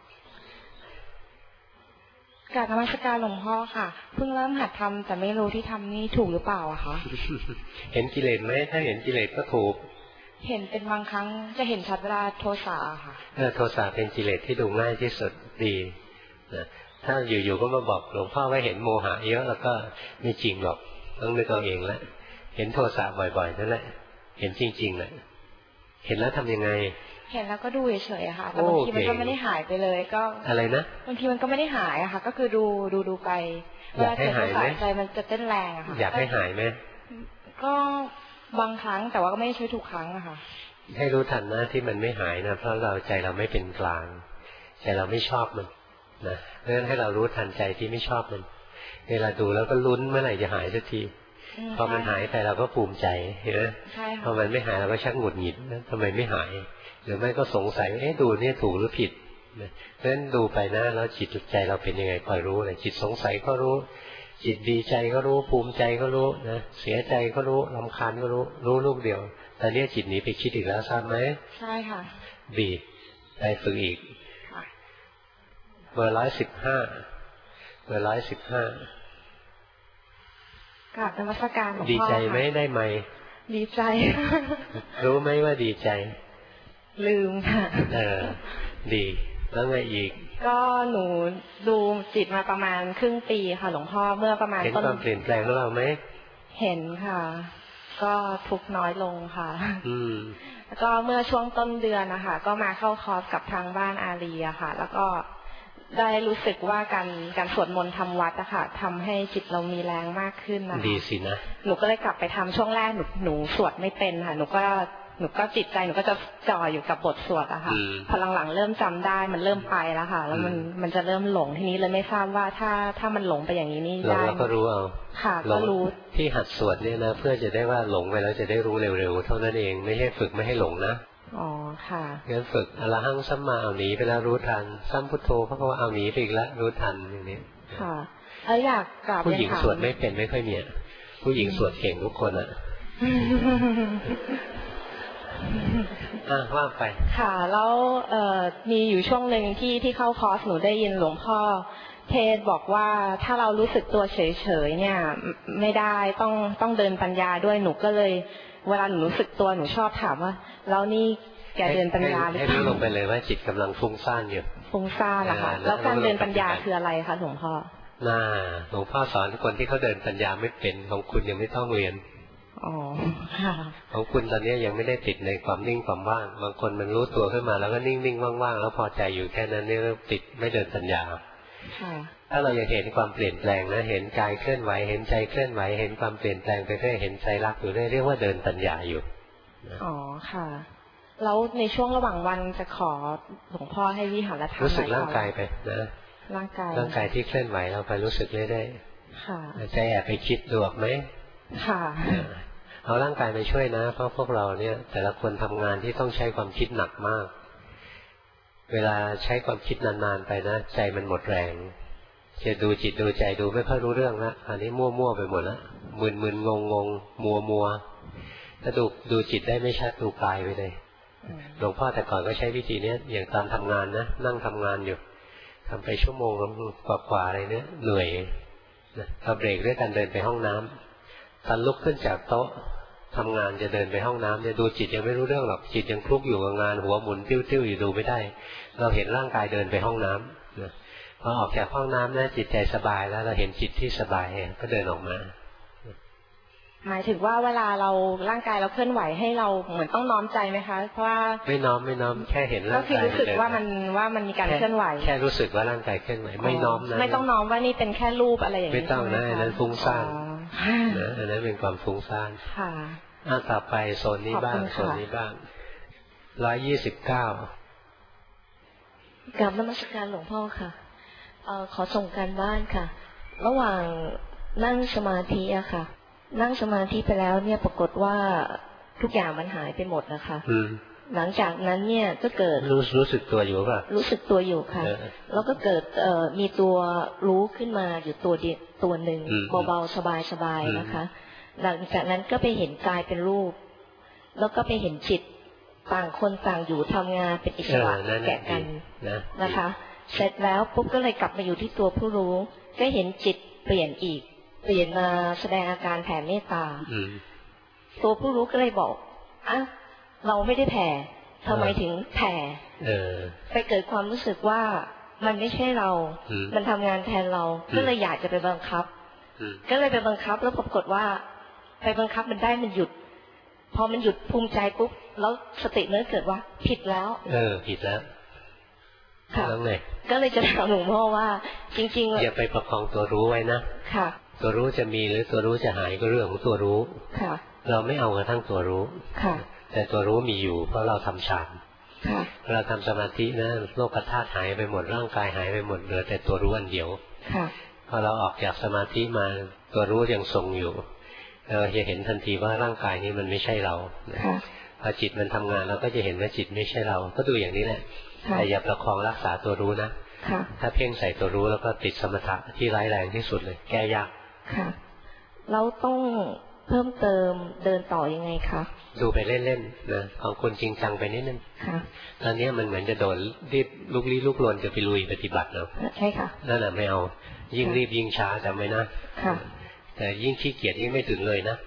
กราบนมัสการหลวงพ่อค่ะเพิ่งเริ่มหัดทำแต่ไม่รู้ที่ทำนี่ถูกหรือเปล่าอะคะเห็นกิเลสไหมถ้าเห็นกิเลสก็ถูกเห็นเป็นบางครั้งจะเห็นชัดเวลาโทสะค่ะเออโทสะเป็นกิเลสที่ดูง่ายที่สุดดีนะถ้าอยู่ๆก็มาบอกหลวงพ่อว่าเห็นโมหะเยอะแล้วก็ไม่จริงหรอกต้องนึกเอาเองแล้วเห็นโทสะบ่อยๆนั่นแหละเห็นจริงๆแหละเห็นแล้วทำยังไงเห็นแล้วก็ดูเฉยๆค่ะแต่บางทีมันก็ไม่ได้หายไปเลยก็อะไรนะบางทีมันก็ไม่ได้หายอะค่ะก็คือดูดูดูไปอยากให้หายไหมใจมันจะเต้นแรงอะค่ะอยากให้หายไหมก็บางครั้งแต่ว่าก็ไม่ใช่ทุกครั้งอะค่ะให้รู้ทันนะที่มันไม่หายนะเพราะเราใจเราไม่เป็นกลางใจเราไม่ชอบมันนะเพราะฉะนั้นให้เรารู้ทันใจที่ไม่ชอบมันเวลาดูแล้วก็ลุ้นเมื่อไหร่จะหายสักทีพอมันหายไปเราก็ภูมิใจเห็นไหมพอมันไม่หายเราก็ชักหงุดหงิดนะทำไมไม่หายหรือไม่ก็สงสัยเอ๊ะดูเนี่ยถูกหรือผิดเพราะฉะนั้นดูไปนะแล้วจิตใจเราเป็นยังไงคอยรู้เลยจิตสงสัยก็รู้จิตดีใจก็รู้ภูมิใจก็รู้นะเสียใจก็รู้รำคาญก็รู้รู้ลูกเดียวตอนนี้จิตหนีไปคิดอีกแล้วทราบไหมใช่ค่ะดีไปฝึกอีกเบอร์ร้อยสิบห้าเบอร์ร้อยสิบห้ากราบนมัสการหลวงพ่อดีใจไหมได้ไหมดีใจรู้ไหมว่าดีใจลืมค่ะเออดีแล้วไงอีกก็หนูดูจิตมาประมาณครึ่งปีค่ะหลวงพ่อเมื่อประมาณเห็นความเปลี่ยนแปลงหรือเปล่าไหมเห็นค่ะก็ทุกน้อยลงค่ะอืมแล้วก็เมื่อช่วงต้นเดือนนะคะก็มาเข้าคอร์สกับทางบ้านอารีอะค่ะแล้วก็ได้รู้สึกว่าการการสวดมนต์ทำวัดอะค่ะทำให้จิตเรามีแรงมากขึ้นนะคะดีสินะหนูก็เลยกลับไปทำช่วงแรกหนูหนูสวดไม่เป็นค่ะหนูก็หนูก็จิตใจหนูก็จะจ่ออยู่กับบทสวดอะค่ะพอหลังๆเริ่มจำได้มันเริ่มไปแล้วค่ะแล้วมันมันจะเริ่มหลงทีนี้เลยไม่ทราบว่าถ้าถ้ามันหลงไปอย่างนี้นี่ได้เราก็รู้เอาค่ะก็รู้ที่หัดสวดเนี่ยนะเพื่อจะได้ว่าหลงไปแล้วจะได้รู้เร็วๆเท่านั้นเองไม่ใช่ฝึกไม่ให้หลงนะอ๋อค่ะงั้นฝึกอรหังสัมมาเอาหนีไปแล้วรู้ทันสัมพุทโธเพราะว่าเอาหนีไปอีกแล้วรู้ทันอย่างนี้ค่ะแล้วอยากกราบผู้หญิงสวดไม่เป็นไม่ค่อยมีผู้หญิงสวดเก่งทุกคนอ่ะอ่าว่าไปค่ะแล้วเอ่อมีอยู่ช่วงหนึ่งที่ที่เข้าคอร์สหนูได้ยินหลวงพ่อเทศบอกว่าถ้าเรารู้สึกตัวเฉยๆเนี่ยไม่ได้ต้องต้องเดินปัญญาด้วยหนูก็เลยเวลาหนูรู้สึกตัวหนูชอบถามว่าแล้วนี่แกเดินปัญญาหรือเปล่าให้รู้ลงไปเลยว่าจิตกำลังฟุ้งซ่านอยู่ฟุ้งซ่านเหรอคะแล้วการเดินปัญญาคืออะไรคะหลวงพ่อน่าหลวงพ่อสอนคนที่เขาเดินปัญญาไม่เป็นของคุณยังไม่ต้องเรียนอ๋อค่ะของคุณตอนนี้ยังไม่ได้ติดในความนิ่งความว่างบางคนมันรู้ตัวขึ้นมาแล้วก็นิ่งๆว่างๆแล้วพอใจอยู่แค่นั้นนี่ติดไม่เดินปัญญาถ้าเรายังเห็นความเปลี่ยนแปลงนะเห็นกายเคลื่อนไหวเห็นใจเคลื่อนไหวเห็นความเปลี่ยนแปลงไปเรื่อยเห็นใจรักอยู่เรื่อยเรียกว่าเดินปัญญาอยู่อ๋อค่ะแล้วในช่วงระหว่างวันจะขอหลวงพ่อให้วิหารธรรมรู้สึกร่างกายไปนะร่างกายร่างกายที่เคลื่อนไหวเราไปรู้สึกเรื่อยๆค่ะใจแอบไปคิดดูออกไหมค่ะเอาร่างกายไปช่วยนะเพราะพวกเราเนี่ยแต่ละคนทำงานที่ต้องใช้ความคิดหนักมากเวลาใช้ความคิดนานๆไปนะใจมันหมดแรงจะดูจิตดูใจดูไม่ค่อยรู้เรื่องละอันนี้มั่วๆไปหมดแล้วมึนๆงงๆมัวๆถ้าดูดูจิตได้ไม่ชัดดูกายไปเลยหลวงพ่อแต่ก่อนก็ใช้วิธีนี้อย่างตอนทำงานนะนั่งทำงานอยู่ทำไปชั่วโมงกว่าๆอะไรเนี่ยเหนื่อยนะทำเบรกด้วยการเดินไปห้องน้ำตอนลุกขึ้นจากโต๊ะทำงานจะเดินไปห้องน้ำเนี่ยดูจิตยังไม่รู้เรื่องหรอกจิตยังคลุกอยู่กับงานหัวหมุนติ้วๆอยู่ดูไม่ได้เราเห็นร่างกายเดินไปห้องน้ำนะพอออกจากห้องน้ำนะจิตใจสบายแล้วเราเห็นจิตที่สบายก็เดินออกมาหมายถึงว่าเวลาเราร่างกายเราเคลื่อนไหวให้เราเหมือนต้องน้อมใจไหมคะเพราะว่าไม่น้อมไม่น้อมแค่เห็นร่างกายก็คือรู้สึกว่ามันว่ามันมีการเคลื่อนไหวแค่รู้สึกว่าร่างกายเคลื่อนไหวไม่น้อมนะไม่ต้องน้อมว่านี่เป็นแค่รูปอะไรอย่างนี้ไม่ต้องนะนั้นฟุ้งซ่านนะอันนั้นเป็นความฟุ้งซ่านค่ะอ่ะต่อไปโซนนี้บ้างโซนนี้บ้างร้อยยี่สิบเก้ากราบนมัสการหลวงพ่อค่ะเอ่อขอส่งการบ้านค่ะระหว่างนั่งสมาธิอะค่ะนั่งสมาธิไปแล้วเนี่ยปรากฏว่าทุกอย่างมันหายไปหมดนะคะหลังจากนั้นเนี่ยก็เกิดรู้รู้สึกตัวอยู่ป่ะรู้สึกตัวอยู่ค่ะแล้วก็เกิดเอ่อมีตัวรู้ขึ้นมาอยู่ตัวเดียวตัวหนึ่งเบาๆสบายๆนะคะหลังจากนั้นก็ไปเห็นกายเป็นรูปแล้วก็ไปเห็นจิตต่างคนต่างอยู่ทำงานเป็นอิสระแก่กันนะคะเสร็จแล้วปุ๊บก็เลยกลับมาอยู่ที่ตัวผู้รู้ก็เห็นจิตเปลี่ยนอีกเปลี่ยนมาแสดงอาการแผ่เมตตาตัวผู้รู้ก็เลยบอกอ่ะเราไม่ได้แผ่ทำไมถึงแผ่ไปเกิดความรู้สึกว่ามันไม่ใช่เรามันทำงานแทนเราก็เลยอยากจะไปบังคับก็เลยไปบังคับแล้วปรากฏว่าไปบังคับมันได้มันหยุดพอมันหยุดภูมิใจปุ๊บแล้วสติเนื้อเกิดว่าผิดแล้วเออผิดแล้วค่ะก็เลยจะถามหลวงพ่อว่าจริงๆอย่าไปประคองตัวรู้ไว้นะค่ะตัวรู้จะมีหรือตัวรู้จะหายก็เรื่องของตัวรู้ค่ะเราไม่เอากระทั่งตัวรู้ค่ะแต่ตัวรู้มีอยู่เพราะเราทำฌานค่ะเราทำสมาธินะโลกธาตุหายไปหมดร่างกายหายไปหมดเหลือแต่ตัวรู้อันเดียวค่ะพอเราออกจากสมาธิมาตัวรู้ยังทรงอยู่เราจะเห็นทันทีว่าร่างกายนี้มันไม่ใช่เราพอจิตมันทำงานเราก็จะเห็นว่าจิตไม่ใช่เราก็ดูอย่างนี้แหละแต่อย่าประคองรักษาตัวรู้นะถ้าเพ่งใส่ตัวรู้แล้วก็ติดสมถะที่ร้ายแรงที่สุดเลยแก้ยากค่ะเราต้องเพิ่มเติมเดินต่อยังไงคะดูไปเล่นๆนะของคนจริงจังไปนิดนึงค่ะตอนนี้มันเหมือนจะโดนรีบลุกลี้ลุกลนจะไปลุยปฏิบัติแล้วใช่ค่ะนั่นแหละไม่เอายิ่งรีบยิ่งช้าจำไว้นะค่ะแต่ยิ่งขี้เกียจยิ่งไม่ถึงเลยนะ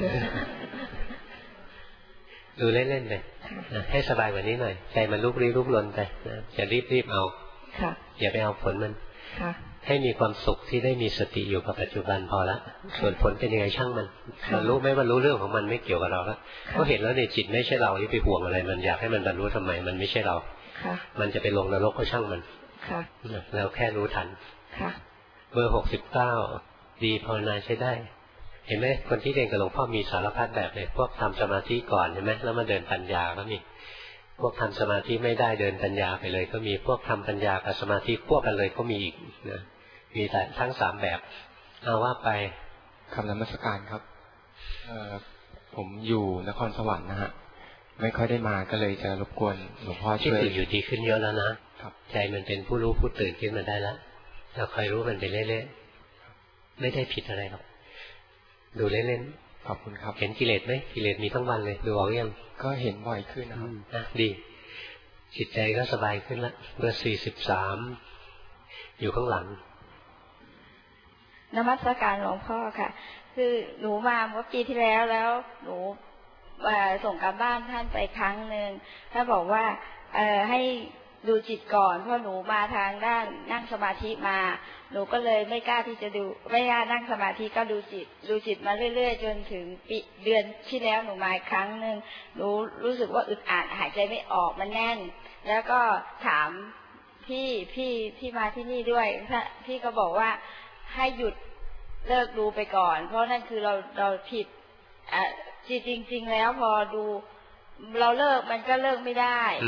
ดูเล่นๆไปให้สบายกว่านี้หน่อยใจมันลุกลี้ลุกลนไปนะจะรีบๆเอาอย่าไปเอาผลมันให้มีความสุขที่ได้มีสติอยู่กับปัจจุบันพอละส่วนผลเป็นยังไงช่างมันมันรู้ไหมมันรู้เรื่องของมันไม่เกี่ยวกับเราแล้วก็เห็นแล้วเนี่ยจิตไม่ใช่เราที่ไปห่วงอะไรมันอยากให้มันบรรลุทำไมมันไม่ใช่เรามันจะไปลงนรกก็ช่างมันเราแค่รู้ทันเบอร์หกสิบเก้าดีภาวนาใช้ได้เห็นไหมคนที่เรียนกับหลวงพ่อมีสารพัดแบบเลยพวกทำสมาธิก่อนเห็นไหมแล้วมาเดินปัญญาก็มีพวกทำสมาธิไม่ได้เดินปัญญาไปเลยก็มีพวกทำปัญญากับสมาธิควบกันเลยก็มีอีกนะมีแต่ทั้งสามแบบเอาว่าไปคำนมัสการครับผมอยู่นครสวรรค์นะฮะไม่ค่อยได้มาก็เลยจะรบกวนหลวงพ่อช่วยที่ตื่นอยู่ดีขึ้นเยอะแล้วนะครับใจมันเป็นผู้รู้ผู้ตื่นขึ้นมาได้แล้วเราคอยรู้มันไปเรื่อยๆไม่ได้ผิดอะไรหรอกดูเล่นๆขอบคุณครับเห็นกิเลสไหมกิเลสมีทั้งวันเลยดูออกยังก็เห็นบ่อยขึ้นนะครับนะดีจิตใจก็สบายขึ้นละเบอร์สี่สิบสามอยู่ข้างหลังนมัสการหลวงพ่อค่ะคือหนูมาเมื่อปีที่แล้วแล้วหนูส่งกลับบ้านท่านไปครั้งหนึ่งท่านบอกว่าเอ่อให้ดูจิตก่อนเพราะหนูมาทางด้านนั่งสมาธิมาหนูก็เลยไม่กล้าที่จะดูไม่กล้านั่งสมาธิก็ดูจิตดูจิตมาเรื่อยๆจนถึงปีเดือนที่แล้วหนูมาครั้งหนึ่งหนูรู้สึกว่าอึดอัดหายใจไม่ออกมันแน่นแล้วก็ถามพี่พี่ที่มาที่นี่ด้วยพี่ก็บอกว่าให้หยุดเลิกดูไปก่อนเพราะนั่นคือเราเราผิดอ่ะจริงจริงแล้วพอดูเราเลิกมันก็เลิกไม่ได้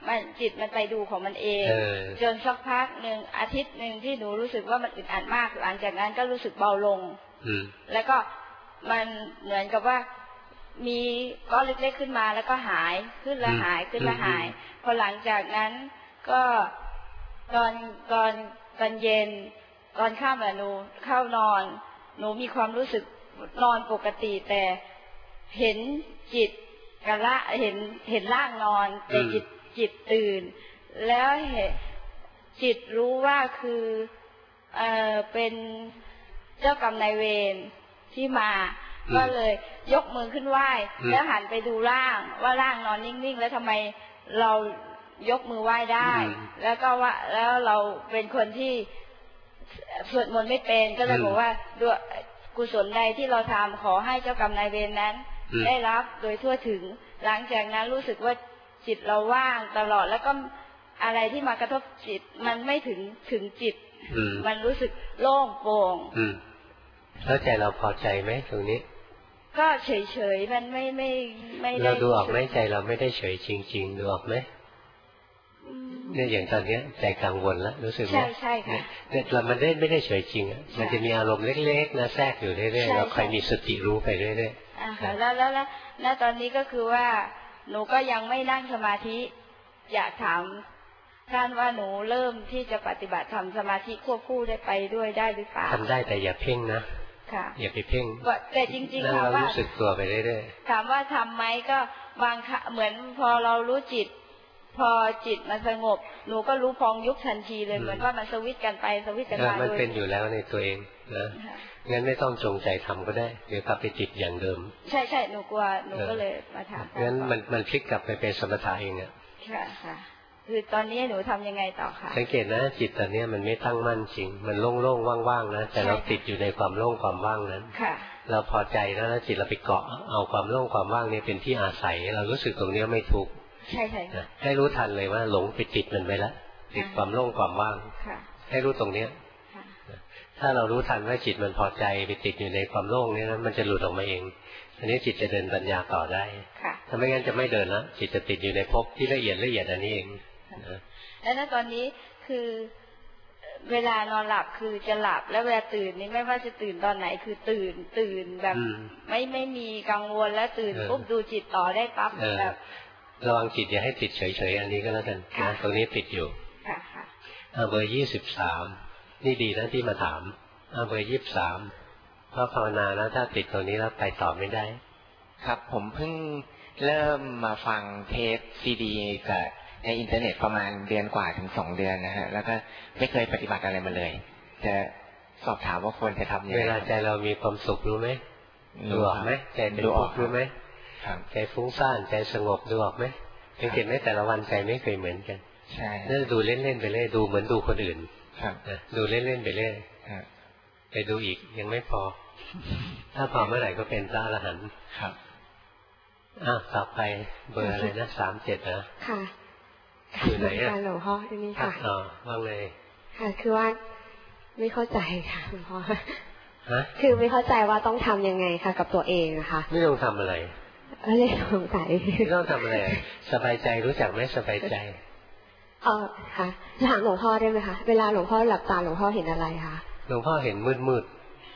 มันจิตมันไปดูของมันเองจนสักพักหนึ่งอาทิตย์หนึ่งที่หนูรู้สึกว่ามันอึดอัดมากหลังจากนั้นก็รู้สึกเบาลงแล้วก็มันเหมือนกับว่ามีก้อนเล็กๆขึ้นมาแล้วก็หายขึ้นแล้วหายขึ้นแล้วหายพอหลังจากนั้นก็ตอนตอนตอนเย็นตอนค่ำหนูเข้านอนหนูมีความรู้สึกนอนปกติแต่เห็นจิตกะละเห็นเห็นร่างนอนแต่จิตจิตตื่นแล้วเห็นจิตรู้ว่าคือเอ่อเป็นเจ้ากรรมนายเวรที่มาก็เลยยกมือขึ้นไหว้แล้วหันไปดูร่างว่าร่างนอนนิ่งๆแล้วทำไมเรายกมือไหว้ได้แล้วก็ว่าแล้วเราเป็นคนที่สวดมนต์ไม่เป็นก็เลยบอกว่าด้วยกุศลใดที่เราทำขอให้เจ้ากรรมนายเวรนั้นได้รับโดยทั่วถึงหลังจากนั้นรู้สึกว่าจิตเราว่างตลอดแล้วก็อะไรที่มากระทบจิตมันไม่ถึงถึงจิตมันรู้สึกโล่งโปร่งแล้วใจเราพอใจไหมตรงนี้ก็เฉยๆมันไม่ไม่ไม่เราดูออกไหมใจเราไม่ได้เฉยจริงๆดูออกไหมเนี่ยอย่างตอนนี้ใจกังวลแล้วรู้สึกไหมใช่ใช่ค่ะเนี่ยเรามันได้ไม่ได้เฉยจริงอ่ะมันจะมีอารมณ์เล็กๆนะแทรกอยู่เรื่อยๆเราคอยมีสติรู้ไปเรื่อยๆอ่าค่ะแล้วแล้วแล้วตอนนี้ก็คือว่าหนูก็ยังไม่นั่งสมาธิอยากถามท่านว่าหนูเริ่มที่จะปฏิบัติทำสมาธิควบคู่ได้ไปด้วยได้หรือเปล่าทำได้แต่อย่าเพ่งนะค่ะอย่าไปเพ่งแต่จริงๆถามว่ารู้สึกตัวไปเรื่อยๆถามว่าทำไหมก็บางเหมือนพอเรารู้จิตพอจิตมันสงบหนูก็รู้พองยุบทันทีเลยเหมือนว่ามันสวิตกันไปสวิตกันมามันเป็นอยู่แล้วในตัวเองนะงั้นไม่ต้องจงใจทำก็ได้เดี๋ยวกลับไปติดอย่างเดิมใช่ใช่หนูกลัวหนูก็เลยมาถามงั้นมันมันพลิกกลับไปเป็นสมถะเองอ่ะค่ะค่ะคือตอนนี้หนูทำยังไงต่อคะสังเกตนะจิตตอนนี้มันไม่ตั้งมั่นจริงมันโล่งๆว่างๆนะแต่เราติดอยู่ในความโล่งความว่างนั้นเราพอใจแล้วจิตเราไปเกาะเอาความโล่งความว่างนี้เป็นที่อาศัยเรารู้สึกตรงนี้ไม่ทุกข์ใช่ใช่ให้รู้ทันเลยว่าหลงไปติดมันไปแล้วติดความโล่งความว่างให้รู้ตรงเนี้ยถ้าเรารู้ทันว่าจิตมันพอใจไปติดอยู่ในความโล่งนี้นะมันจะหลุดออกมาเองอันนี้จิตจะเดินปัญญาต่อได้ถ้าไม่งั้นจะไม่เดินแล้วจิตจะติดอยู่ในภพที่ละเอียดละเอียดอันนี้เองแล้วณตอนนี้คือเวลานอนหลับคือจะหลับแล้วเวลาตื่นนี่ไม่ว่าจะตื่นตอนไหนคือตื่นตื่นแบบไม่ไม่มีกังวลแล้วตื่นปุ๊บดูจิตต่อได้ปั๊บแบบระวังจิตอย่าให้ติดเฉยๆอันนี้ก็แล้วกันนะตรงนี้ติดอยู่เบอร์ยี่สิบสามนี่ดีนะที่มาถามเบอร์ยี่สิบสามเพราะภาวนาแล้วถ้าติดตรงนี้แล้วไปต่อไม่ได้ครับผมเพิ่งเริ่มมาฟังเทปซีดีกับในอินเทอร์เน็ตประมาณเดือนกว่าถึงสองเดือนนะฮะแล้วก็ไม่เคยปฏิบัติอะไรมาเลยจะสอบถามว่าควรจะทำยังไงเวลาใจเรามีความสุขรู้ไหมดูออกไหมใจเป็นทุกข์รู้ไหมใจฟุ้งซ่านใจสงบดูออกไหมสังเกตไหมแต่ละวันใจไม่เคยเหมือนกันใช่นั่นดูเล่นๆไปเรื่อยดูเหมือนดูคนอื่นดูเล่นๆไปเรื่อยไปดูอีกยังไม่พอถ้าพอเมื่อไหร่ก็เป็นพระอรหันต์ครับอ่ะต่อไปเบอร์อะไรนะสามเจ็ดนะค่ะอยู่ไหนอ่ะหลวงพ่อที่นี่ค่ะอ๋อว่าไงค่ะคือว่าไม่เข้าใจค่ะหลวงพ่อฮะคือไม่เข้าใจว่าต้องทำยังไงค่ะกับตัวเองนะคะไม่ต้องทำอะไรอะไรสงสัยไม่ต้องทำอะไรสบายใจรู้จักไหมสบายใจเออค่ะถามหลวงพ่อได้ไหมคะเวลาหลวงพ่อหลับตาหลวงพ่อเห็นอะไรคะหลวงพ่อเห็นมืดมืด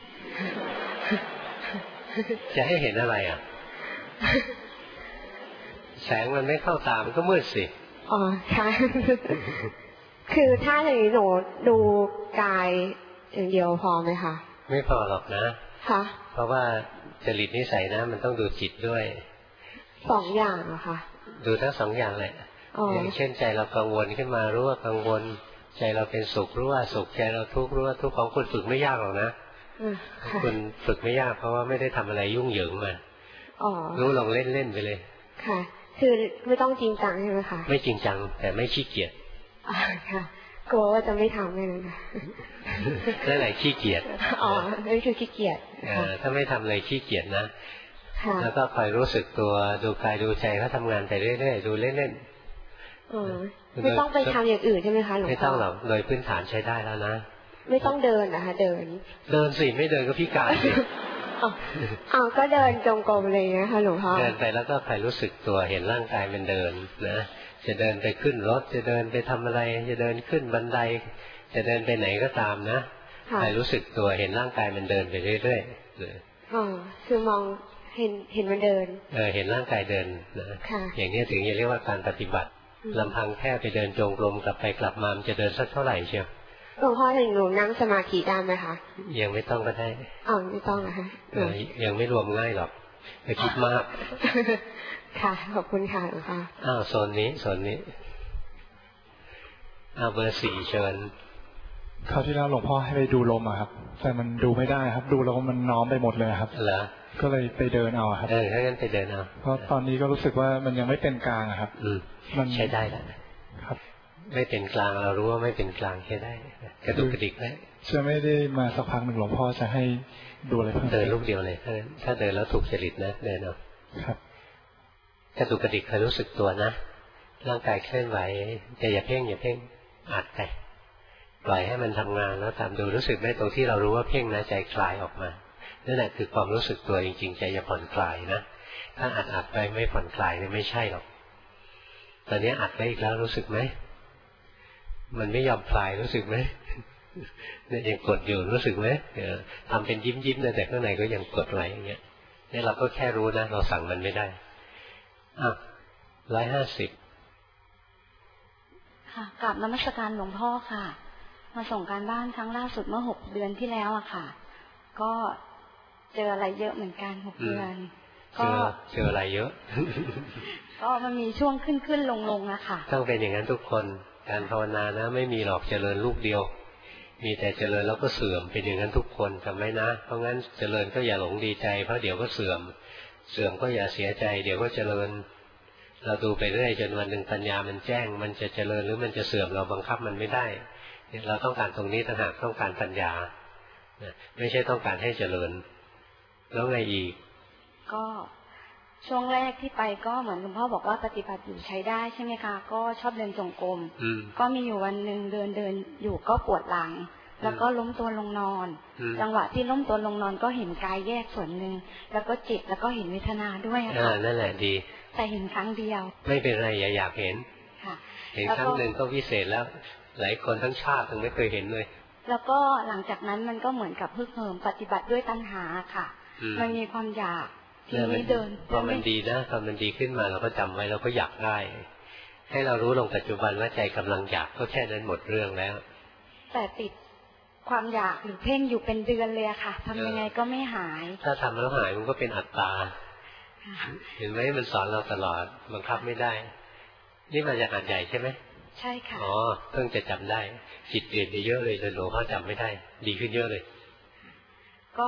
จะให้เห็นอะไรอ่ะแสงมันไม่เข้าตามันก็มืดสิอ๋อค่ะคือถ้าอย่างนี้หนูดูกายอย่างเดียวพอไหมคะไม่พอหรอกนะค่ะเพราะว่าจริตนิสัยนะมันต้องดูจิตด้วยสองอย่างเหรอคะดูทั้งสองอย่างแหละอย่างเช่นใจเรากังวลขึ้นมารู้ว่ากังวลใจเราเป็นสุขรู้ว่าสุขใจเราทุกข์รู้ว่าทุกข์ของคุณฝึกไม่ยากหรอกนะคุณฝึกไม่ยากเพราะว่าไม่ได้ทำอะไรยุ่งเหยิงมารู้ลองเล่นเล่นไปเลยค่ะคือไม่ต้องจริงจังใช่ไหมคะไม่จริงจังแต่ไม่ขี้เกียจค่ะกลัวว่าจะไม่ทำเลยนะนั่นแหละขี้เกียจอ๋อนั่นคือขี้เกียจถ้าไม่ทำอะไรขี้เกียจนะแล้วก็คอยรู้สึกตัวดูกายดูใจเขาทำงานไปเรื่อยๆดูเล่นๆไม่ต้องไปทำอย่างอื่นใช่ไหมคะหลวงพ่อไม่ต้องหรอกโดยพื้นฐานใช้ได้แล้วนะไม่ต้องเดินนะคะเดินเดินสิไม่เดินก็พิการสิอ๋อก็เดินจงกรมเลยนะคะหลวงพ่อเดินไปแล้วก็คอยรู้สึกตัวเห็นร่างกายมันเดินนะจะเดินไปขึ้นรถจะเดินไปทำอะไรจะเดินขึ้นบันไดจะเดินไปไหนก็ตามนะให้รู้สึกตัวเห็นร่างกายมันเดินไปเรื่อยๆอ๋อคือมองเห็นเห็นมันเดินเออเห็นร่างกายเดินนะอย่างนี้ถึงจะเรียกว่าการปฏิบัติลำพังแค่ไปเดินจงกรมกลับไปกลับมามันจะเดินสักเท่าไหร่เชียวหลวงพ่อถึงหนูนั่งสมาธิได้ไหมคะยังไม่ต้องก็ได้อ๋อไม่ต้องนะคะยังไม่รวมง่ายหรอกไปคิดมากค่ะขอบคุณค่ะหลวงพ่ออ้าวโซนนี้โซนนี้อ้าวเบอร์สี่เชิญคราวที่แล้วหลวงพ่อให้ไปดูลมอะครับแต่มันดูไม่ได้ครับดูแล้วมันน้อมไปหมดเลยครับเหรอก็เลยไปเดินเอาครับเออถ้างั้นไปเดินเอาเพราะตอนนี้ก็รู้สึกว่ามันยังไม่เป็นกลางครับอืมมันใช้ได้แล้วครับไม่เป็นกลางเรารู้ว่าไม่เป็นกลางใช้ได้กระดุกกระดิกได้จะไม่ได้มาสักพักหนึ่งหลวงพ่อจะให้ดูอะไรเพิ่มเดินลูกเดียวเลยถ้าถ้าเดินแล้วถูกจริตนะเดินเอาครับกระดุกกระดิกคอยรู้สึกตัวนะร่างกายเคลื่อนไหวแต่อย่าเพ่งอย่าเพ่งอัดไปปล่อยให้มันทำงานแล้วตามดูรู้สึกไหมตรงที่เรารู้ว่าเพ่งนะใจคลายออกมานั่นแหละคือความรู้สึกตัวจริงๆใจจะผ่อนคลายนะถ้าอัดอัดไปไม่ผ่อนคลายเนี่ยไม่ใช่หรอกตอนนี้อัดไปอีกแล้วรู้สึกไหมมันไม่ยอมคลายรู้สึกไหมเนี่ยยังกดอยู่รู้สึกไหมทำเป็นยิ้มยิ้มแต่ข้างในก็ยังกดไว้อย่างเงี้ยนี่เราก็แค่รู้นะเราสั่งมันไม่ได้อ่ะร้อยห้าสิบค่ะกลับนมัสการหลวงพ่อค่ะมาส่งการบ้านครั้งล่าสุดเมื่อหกเดือนที่แล้วอะค่ะก็เจออะไรเยอะเหมือนกันหกเดือนก็เจออะไรเยอะก็มันมีช่วงขึ้นขึ้นลงลงอะค่ะต้องเป็นอย่างนั้นทุกคนการภาวนานะไม่มีหรอกเจริญลูกเดียวมีแต่เจริญแล้วก็เสื่อมเป็นอย่างนั้นทุกคนจำไว้นะเพราะงั้นเจริญก็อย่าหลงดีใจเพราะเดี๋ยวก็เสื่อมเสื่อมก็อย่าเสียใจเดี๋ยวก็เจริญเราดูไปเรื่อยจนวันหนึ่งปัญญามันแจ้งมันจะเจริญหรือมันจะเสื่อมเราบังคับมันไม่ได้เราต้องการตรงนี้ต่างหากต้องการปัญญาไม่ใช่ต้องการให้เจริญแล้วไงอีกก็ช่วงแรกที่ไปก็เหมือนคุณพ่อบอกว่าปฏิบัติอยู่ใช้ได้ใช่ไหมคะก็ชอบเดินจงกรมก็มีอยู่วันหนึ่งเดินเดินอยู่ก็ปวดหลังแล้วก็ล้มตัวลงนอนจังหวะที่ล้มตัวลงนอนก็เห็นกายแยกส่วนหนึ่งแล้วก็จิตแล้วก็เห็นเวทนาด้วยค่ะนั่นแหละดีแต่เห็นครั้งเดียวไม่เป็นไรอย่าอยากเห็นเห็นครั้งหนึ่งก็วิเศษแล้วหลายคนทั้งชาติยังไม่เคยเห็นเลยแล้วก็หลังจากนั้นมันก็เหมือนกับพึกเหิมปฏิบัติด้วยตัณหาค่ะมันมีความอยากทีนี้เดินพอมันดีนะพอมันดีขึ้นมาเราก็จำไว้เราก็อยากได้ให้เรารู้ลงปัจจุบันว่าใจกำลังอยากก็แค่นั้นหมดเรื่องแล้วแต่ติดความอยากหรือเพ่งอยู่เป็นเดือนเลยค่ะทำยังไงก็ไม่หายถ้าทำแล้วหายมันก็เป็นอัตตาเห็นไหมมันสอนเราตลอดบังคับไม่ได้นี่มาจากอ่านใหญ่ใช่ไหมใช่ค่ะอ๋อเพิ่งจะจำได้จิตเปลี่ยนไปเยอะเลยจนหลวงพ่อจำไม่ได้ดีขึ้นเยอะเลยก็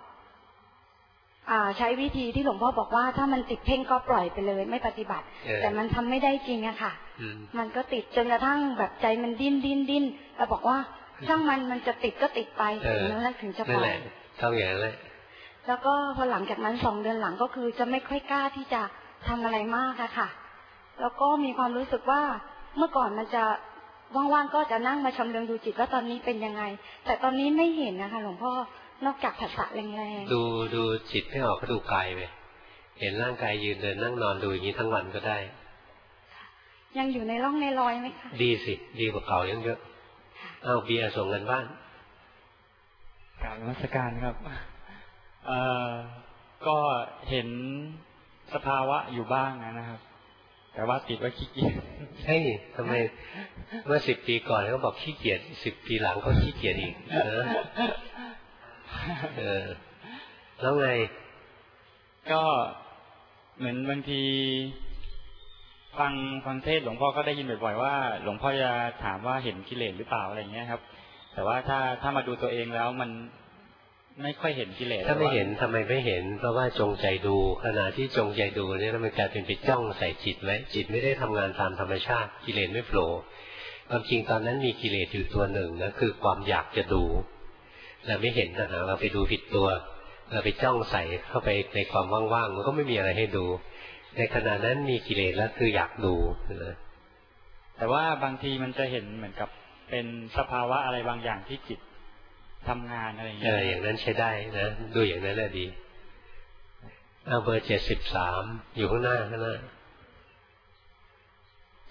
ใช้วิธีที่หลวงพ่อบอกว่าถ้ามันติดเพ่งก็ปล่อยไปเลยไม่ปฏิบัติแต่มันทำไม่ได้จริงอะค่ะมันก็ติดจนกระทั่งแบบใจมันดิ้นดิ้นดิ้นแล้วบอกว่าช่างมันมันจะติดก็ติดไปถึงนั้นถึงจะปล่อยต้องอย่างนั้นเลยแล้วก็พอหลังจากนั้นสองเดือนหลังก็คือจะไม่ค่อยกล้าที่จะทำอะไรมากอะค่ะแล้วก็มีความรู้สึกว่าเมื่อก่อนมันจะว่างๆก็จะนั่งมาชำเลืองดูจิตว่าตอนนี้เป็นยังไงแต่ตอนนี้ไม่เห็นนะคะหลวงพ่อนอกจากผัสสะแรงๆดูดูจิตไม่ออกก็ดูกายไปเห็นร่างกายยืนเดินนั่งนอนดูอย่างนี้ทั้งวันก็ได้ยังอยู่ในร่องในรอยไหมคะดีสิดีกว่าเก่ายังเยอะอ้าวเบียร์ส่งกันบ้านกราบนมัสการครับเอ่อก็เห็นสภาวะอยู่บ้างนะครับแต่ว่าติดว่าขี้เกียจใช่ทำไมเมื่อสิบปีก่อนเขาบอกขี้เกียจสิบปีหลังก็ขี้เกียจอีกเออเออแล้วไงก็เหมือนบางทีฟังฟังเทศหลวงพ่อก็ได้ยินบ่อยๆว่าหลวงพ่อจะถามว่าเห็นกิเลสหรือเปล่าอะไรเงี้ยครับแต่ว่าถ้าถ้ามาดูตัวเองแล้วมันไม่ค่อยเห็นกิเลสถ้าไม่เห็นทำไมไม่เห็นเพราะว่าจงใจดูขณะที่จงใจดูเนี่ยมันกลายเป็นไปจ้องใส่จิตไว้จิตไม่ได้ทำงานตามธรรมชาติกิเลสไม่โผล่ความจริงตอนนั้นมีกิเลสอยู่ตัวหนึ่งนะคือความอยากจะดูเราไม่เห็นนะเราไปดูผิดตัวเราไปจ้องใส่เข้าไปในความว่างๆมันก็ไม่มีอะไรให้ดูในขณะนั้นมีกิเลสแล้วคืออยากดูนะแต่ว่าบางทีมันจะเห็นเหมือนกับเป็นสภาวะอะไรบางอย่างที่จิตทำงานอะไรอย่างเงี้ยเอออย่างนั้นใช้ได้นะดูอย่างนั้นแหละดีเอาเบอร์เจ็ดสิบสามอยู่ข้างหน้าข้างหน้าจ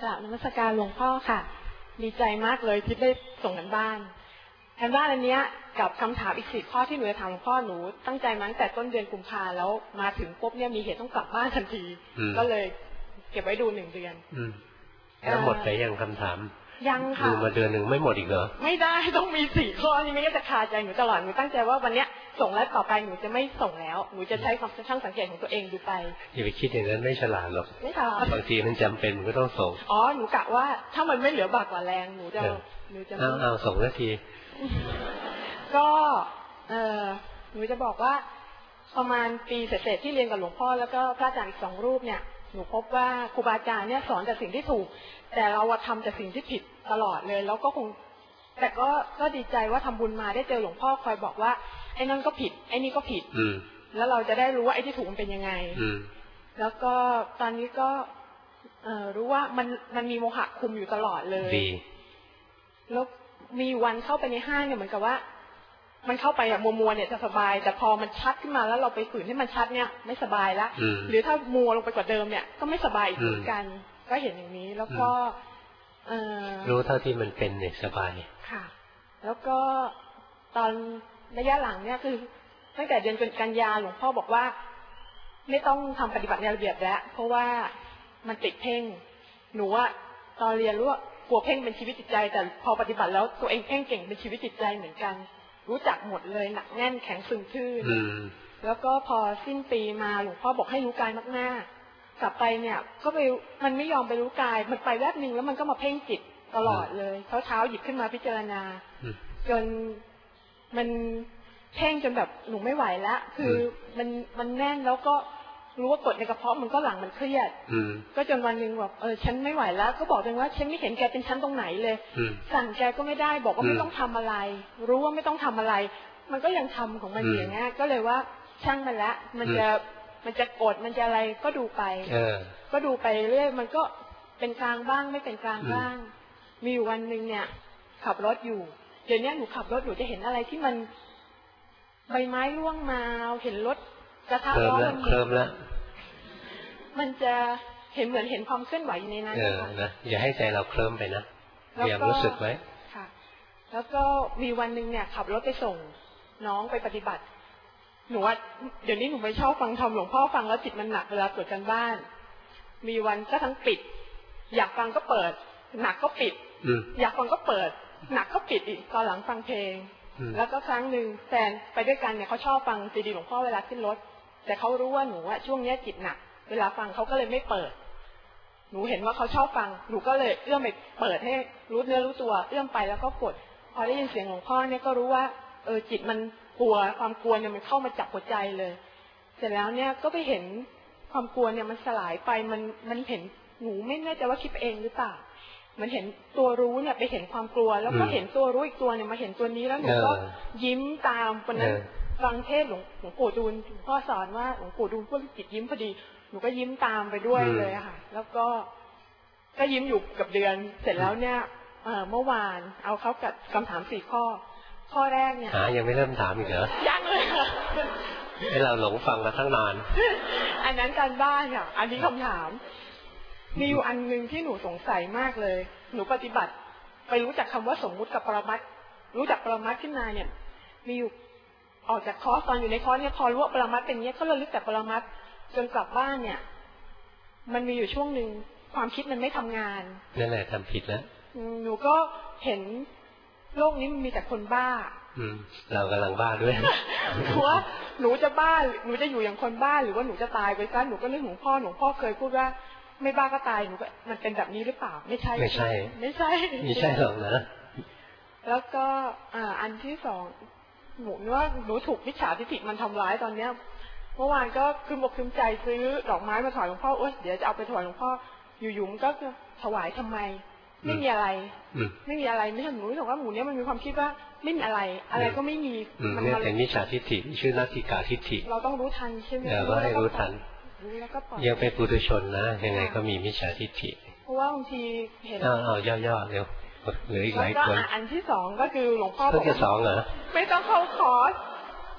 กราบนมัสการหลวงพ่อค่ะดีใจมากเลยที่ได้ส่งกันบ้านกันบ้านอันเนี้ยกับคำถามอีกสี่ข้อที่หนูจะถามหลวงพ่อหนูตั้งใจมาตั้งแต่ต้นเดือนกุมภาแล้วมาถึงปุ๊บเนี่ยมีเหตุต้องกลับบ้านทันทีก็เลยเก็บไว้ดูหนึ่งเดือนแล้วหมดไปยังคำถามยังค่ะดูมาเดือนหนึ่งไม่หมดอีกเหรอไม่ได้ต้องมีสี่ข้อนี้ไม่งั้นจะคาใจหนูตลอดหนูตั้งใจว่าวันเนี้ยส่งแล้วต่อไปหนูจะไม่ส่งแล้วหนูจะใช้ความช่างสังเกตของตัวเองดูไปอย่าไปคิดอย่างนั้นไม่ฉลาดหรอกไม่ฉลาดบางทีมันจำเป็นมันก็ต้องส่งอ๋อหนูกะว่าถ้ามันไม่เหลือบากกว่าแรงหนูจะหนูจะเอาเอาส่งนาทีก็เออหนูจะบอกว่าประมาณปีเศษๆที่เรียนกับหลวงพ่อแล้วก็พระอาจารย์อีกสองรูปเนี่ยหนูพบว่าครูบาอาจารย์เนี่ยสอนแต่สิ่งที่ถูกแต่เราทำแต่สิ่งที่ผิดตลอดเลยแล้วก็คงแต่ก็ก็ดีใจว่าทำบุญมาได้เจอหลวงพ่อคอยบอกว่าไอ้นั่นก็ผิดไอ้นี่ก็ผิดแล้วเราจะได้รู้ว่าไอ้ที่ถูกมันเป็นยังไงแล้วก็ตอนนี้ก็เอ่อรู้ว่ามันมันมีโมหะคุมอยู่ตลอดเลยแล้วมีวันเข้าไปในห้างเนี่ยเหมือนกับว่ามันเข้าไปแบบมัวๆเนี่ยจะสบายแต่พอมันชัดขึ้นมาแล้วเราไปฝืนให้มันชัดเนี่ยไม่สบายละหรือถ้ามัวลงไปกว่าเดิมเนี่ยก็ไม่สบายอีกเหมือนกันก็เห็นอย่างนี้แล้วก็รู้เท่าที่มันเป็นเนี่ยสบายค่ะแล้วก็ตอนระยะหลังเนี่ยคือตั้งแต่เดือนกันยาหลวงพ่อบอกว่าไม่ต้องทำปฏิบัติในระเบียบแล้วเพราะว่ามันติดเพ่งหนูว่าตอนเรียนรู้ว่ากลัวเพ่งเป็นชีวิตจิตใจแต่พอปฏิบัติแล้วตัวเองเพ่งเก่งเป็นชีวิตจิตใจเหมือนกันรู้จักหมดเลยหนักแน่นแข็งซึมทื่นแล้วก็พอสิ้นปีมาหลวงพ่อบอกให้รู้กายมากๆกลับไปเนี่ยก็ไปมันไม่ยอมไปรู้กายมันไปแวบนึงแล้วมันก็มาเพ่งจิตตลอดเลยเช้าเช้าหยิบขึ้นมาพิจารณาจนมันเพ่งจนแบบหนูไม่ไหวแล้วคือมันมันแน่นแล้วก็รู้ว่ากดในกระเพาะมันก็หลังมันเครียดก็จนวันหนึ่งแบบเออฉันไม่ไหวแล้วก็บอกเองว่าฉันไม่เห็นแกเป็นชั้นตรงไหนเลยสั่งแกก็ไม่ได้บอกว่าไม่ต้องทำอะไรรู้ว่าไม่ต้องทำอะไรมันก็ยังทำของมันอย่างเงี้ยก็เลยว่าช่างมันละมันจะมันจะกดมันจะอะไรก็ดูไปก็ดูไปเรื่อยมันก็เป็นกลางบ้างไม่เป็นกลางบ้างมีอยู่วันหนึ่งเนี่ยขับรถอยู่เดี๋ยวนี้หนูขับรถหนูจะเห็นอะไรที่มันใบไม้ร่วงมาเห็นรถกระทะร้อนเคลิ้มแล้วมันจะเห็นเหมือนเห็นความเคลื่อนไหวอยู่ในนั้นนะอย่าให้ใจเราเคลิ้มไปนะพยายามรู้สึกไว้ค่ะแล้วก็มีวันหนึ่งเนี่ยขับรถไปส่งน้องไปปฏิบัติหนูว่าเดี๋ยวนี้หนูไม่ชอบฟังธรรมหลวงพ่อฟังแล้วจิตมันหนักเวลาตรวจกันบ้านมีวันก็ทั้งปิดอยากฟังก็เปิดหนักก็ปิดอยากฟังก็เปิดหนักก็ปิดอีกตอนหลังฟังเพลงแล้วก็ครั้งหนึ่งแฟนไปด้วยกันเนี่ยเขาชอบฟังซีดีหลวงพ่อเวลาขึ้นรถแต่เขารู้ว่าหนูว่าช่วงนี้จิตหนักเวลาฟังเขาก็เลยไม่เปิดหนูเห็นว่าเขาชอบฟังหนูก็เลยเอื้อมไปเปิดให้รู้เนื้อรู้ตัวเอื้อมไปแล้วก็กดพอได้ยินเสียงหลวงพ่อเนี่ยก็รู้ว่าเออจิตมันกลัวความกลัวเนี่ยมันเข้ามาจับหัวใจเลยเสร็จแล้วเนี่ยก็ไปเห็นความกลัวเนี่ยมันสลายไปมันมันเห็นหนูไม่แน่ใจว่าคิดเองหรือเปล่ามันเห็นตัวรู้เนี่ยไปเห็นความกลัวแล้วก็เห็นตัวรู้อีกตัวเนี่ยมาเห็นตัวนี้แล้วหนูก็ยิ้มตามวันนั้นฟังเทศหลวงหลวงปู่ดูลหลวงพ่อสอนว่าหลวงปู่ดูลพูดจิตยิ้มพอดีหนูก็ยิ้มตามไปด้วยเลยค่ะแล้วก็ก็ยิ้มอยู่กับเดือนเสร็จแล้วเนี่ยเมื่อวานเอาเขากับคำถามสี่ข้อข้อแรกเนี่ยหายังไม่เริ่มถามอีกเหรอยังเลยค่ะให้เราหลงฟังมาตั้งนานอันนั้นการบ้านค่ะอันนี้คำถามมีอยู่อันหนึ่งที่หนูสงสัยมากเลยหนูปฏิบัติไปรู้จักคำว่าสมมุติกับปรมัตถ์รู้จักปรมัตถ์ขึ้นมาเนี่ยมีอยู่ออกจากคอร์สตอนอยู่ในคอร์สเนี่ยพอรู้ว่าปรมัตถ์เป็นเนี้ยก็เลยรู้จักปรมัตถ์จนกลับบ้านเนี่ยมันมีอยู่ช่วงหนึ่งความคิดมันไม่ทำงานนั่นแหละทำผิดแล้วหนูก็เห็นโลกนี้มันมีแต่คนบ้าอืมเรากำลังบ้าด้วยหนูว่าหนูจะบ้าหนูจะอยู่อย่างคนบ้าหรือว่าหนูจะตายไปซะหนูก็นึกถึงพ่อหนูพ่อเคยพูดว่าไม่บ้าก็ตายหนูก็มันเป็นแบบนี้หรือเปล่าไม่ใช่ไม่ใช่ไม่ใช่ไม่ใช่หรอกนะแล้วก็อ่าอันที่สองหนูว่าหนูถูกมิจฉาทิฏฐิมันทำร้ายตอนเนี้ยเมื่อวานก็คืมอกคืมใจซื้อดอกไม้มาถวายหลวงพ่อโอ๊ยเดี๋ยวจะเอาไปถวายหลวงพ่ออยู่ๆมันก็ถวายทำไมไม่มีอะไรไม่มีอะไรไม่ใช่หนูรู้สึกว่าหมูเนี้ยมันมีความคิดว่าไม่มีอะไรอะไรก็ไม่มีมันเป็นมิจฉาทิฏฐิชื่อนัตถิกาทิฏฐิเราต้องรู้ทันใช่ไหมเราก็ให้รู้ทันยังเป็นปุถุชนนะยังไงก็มีมิจฉาทิฏฐิเพราะว่าบางทีเห็นอ้าวย่อๆเร็วเหลืออีกหลายคนอันที่สองก็คือหลวงพ่อบอกว่าสองเหรอไม่ต้องเข้าคอร์ส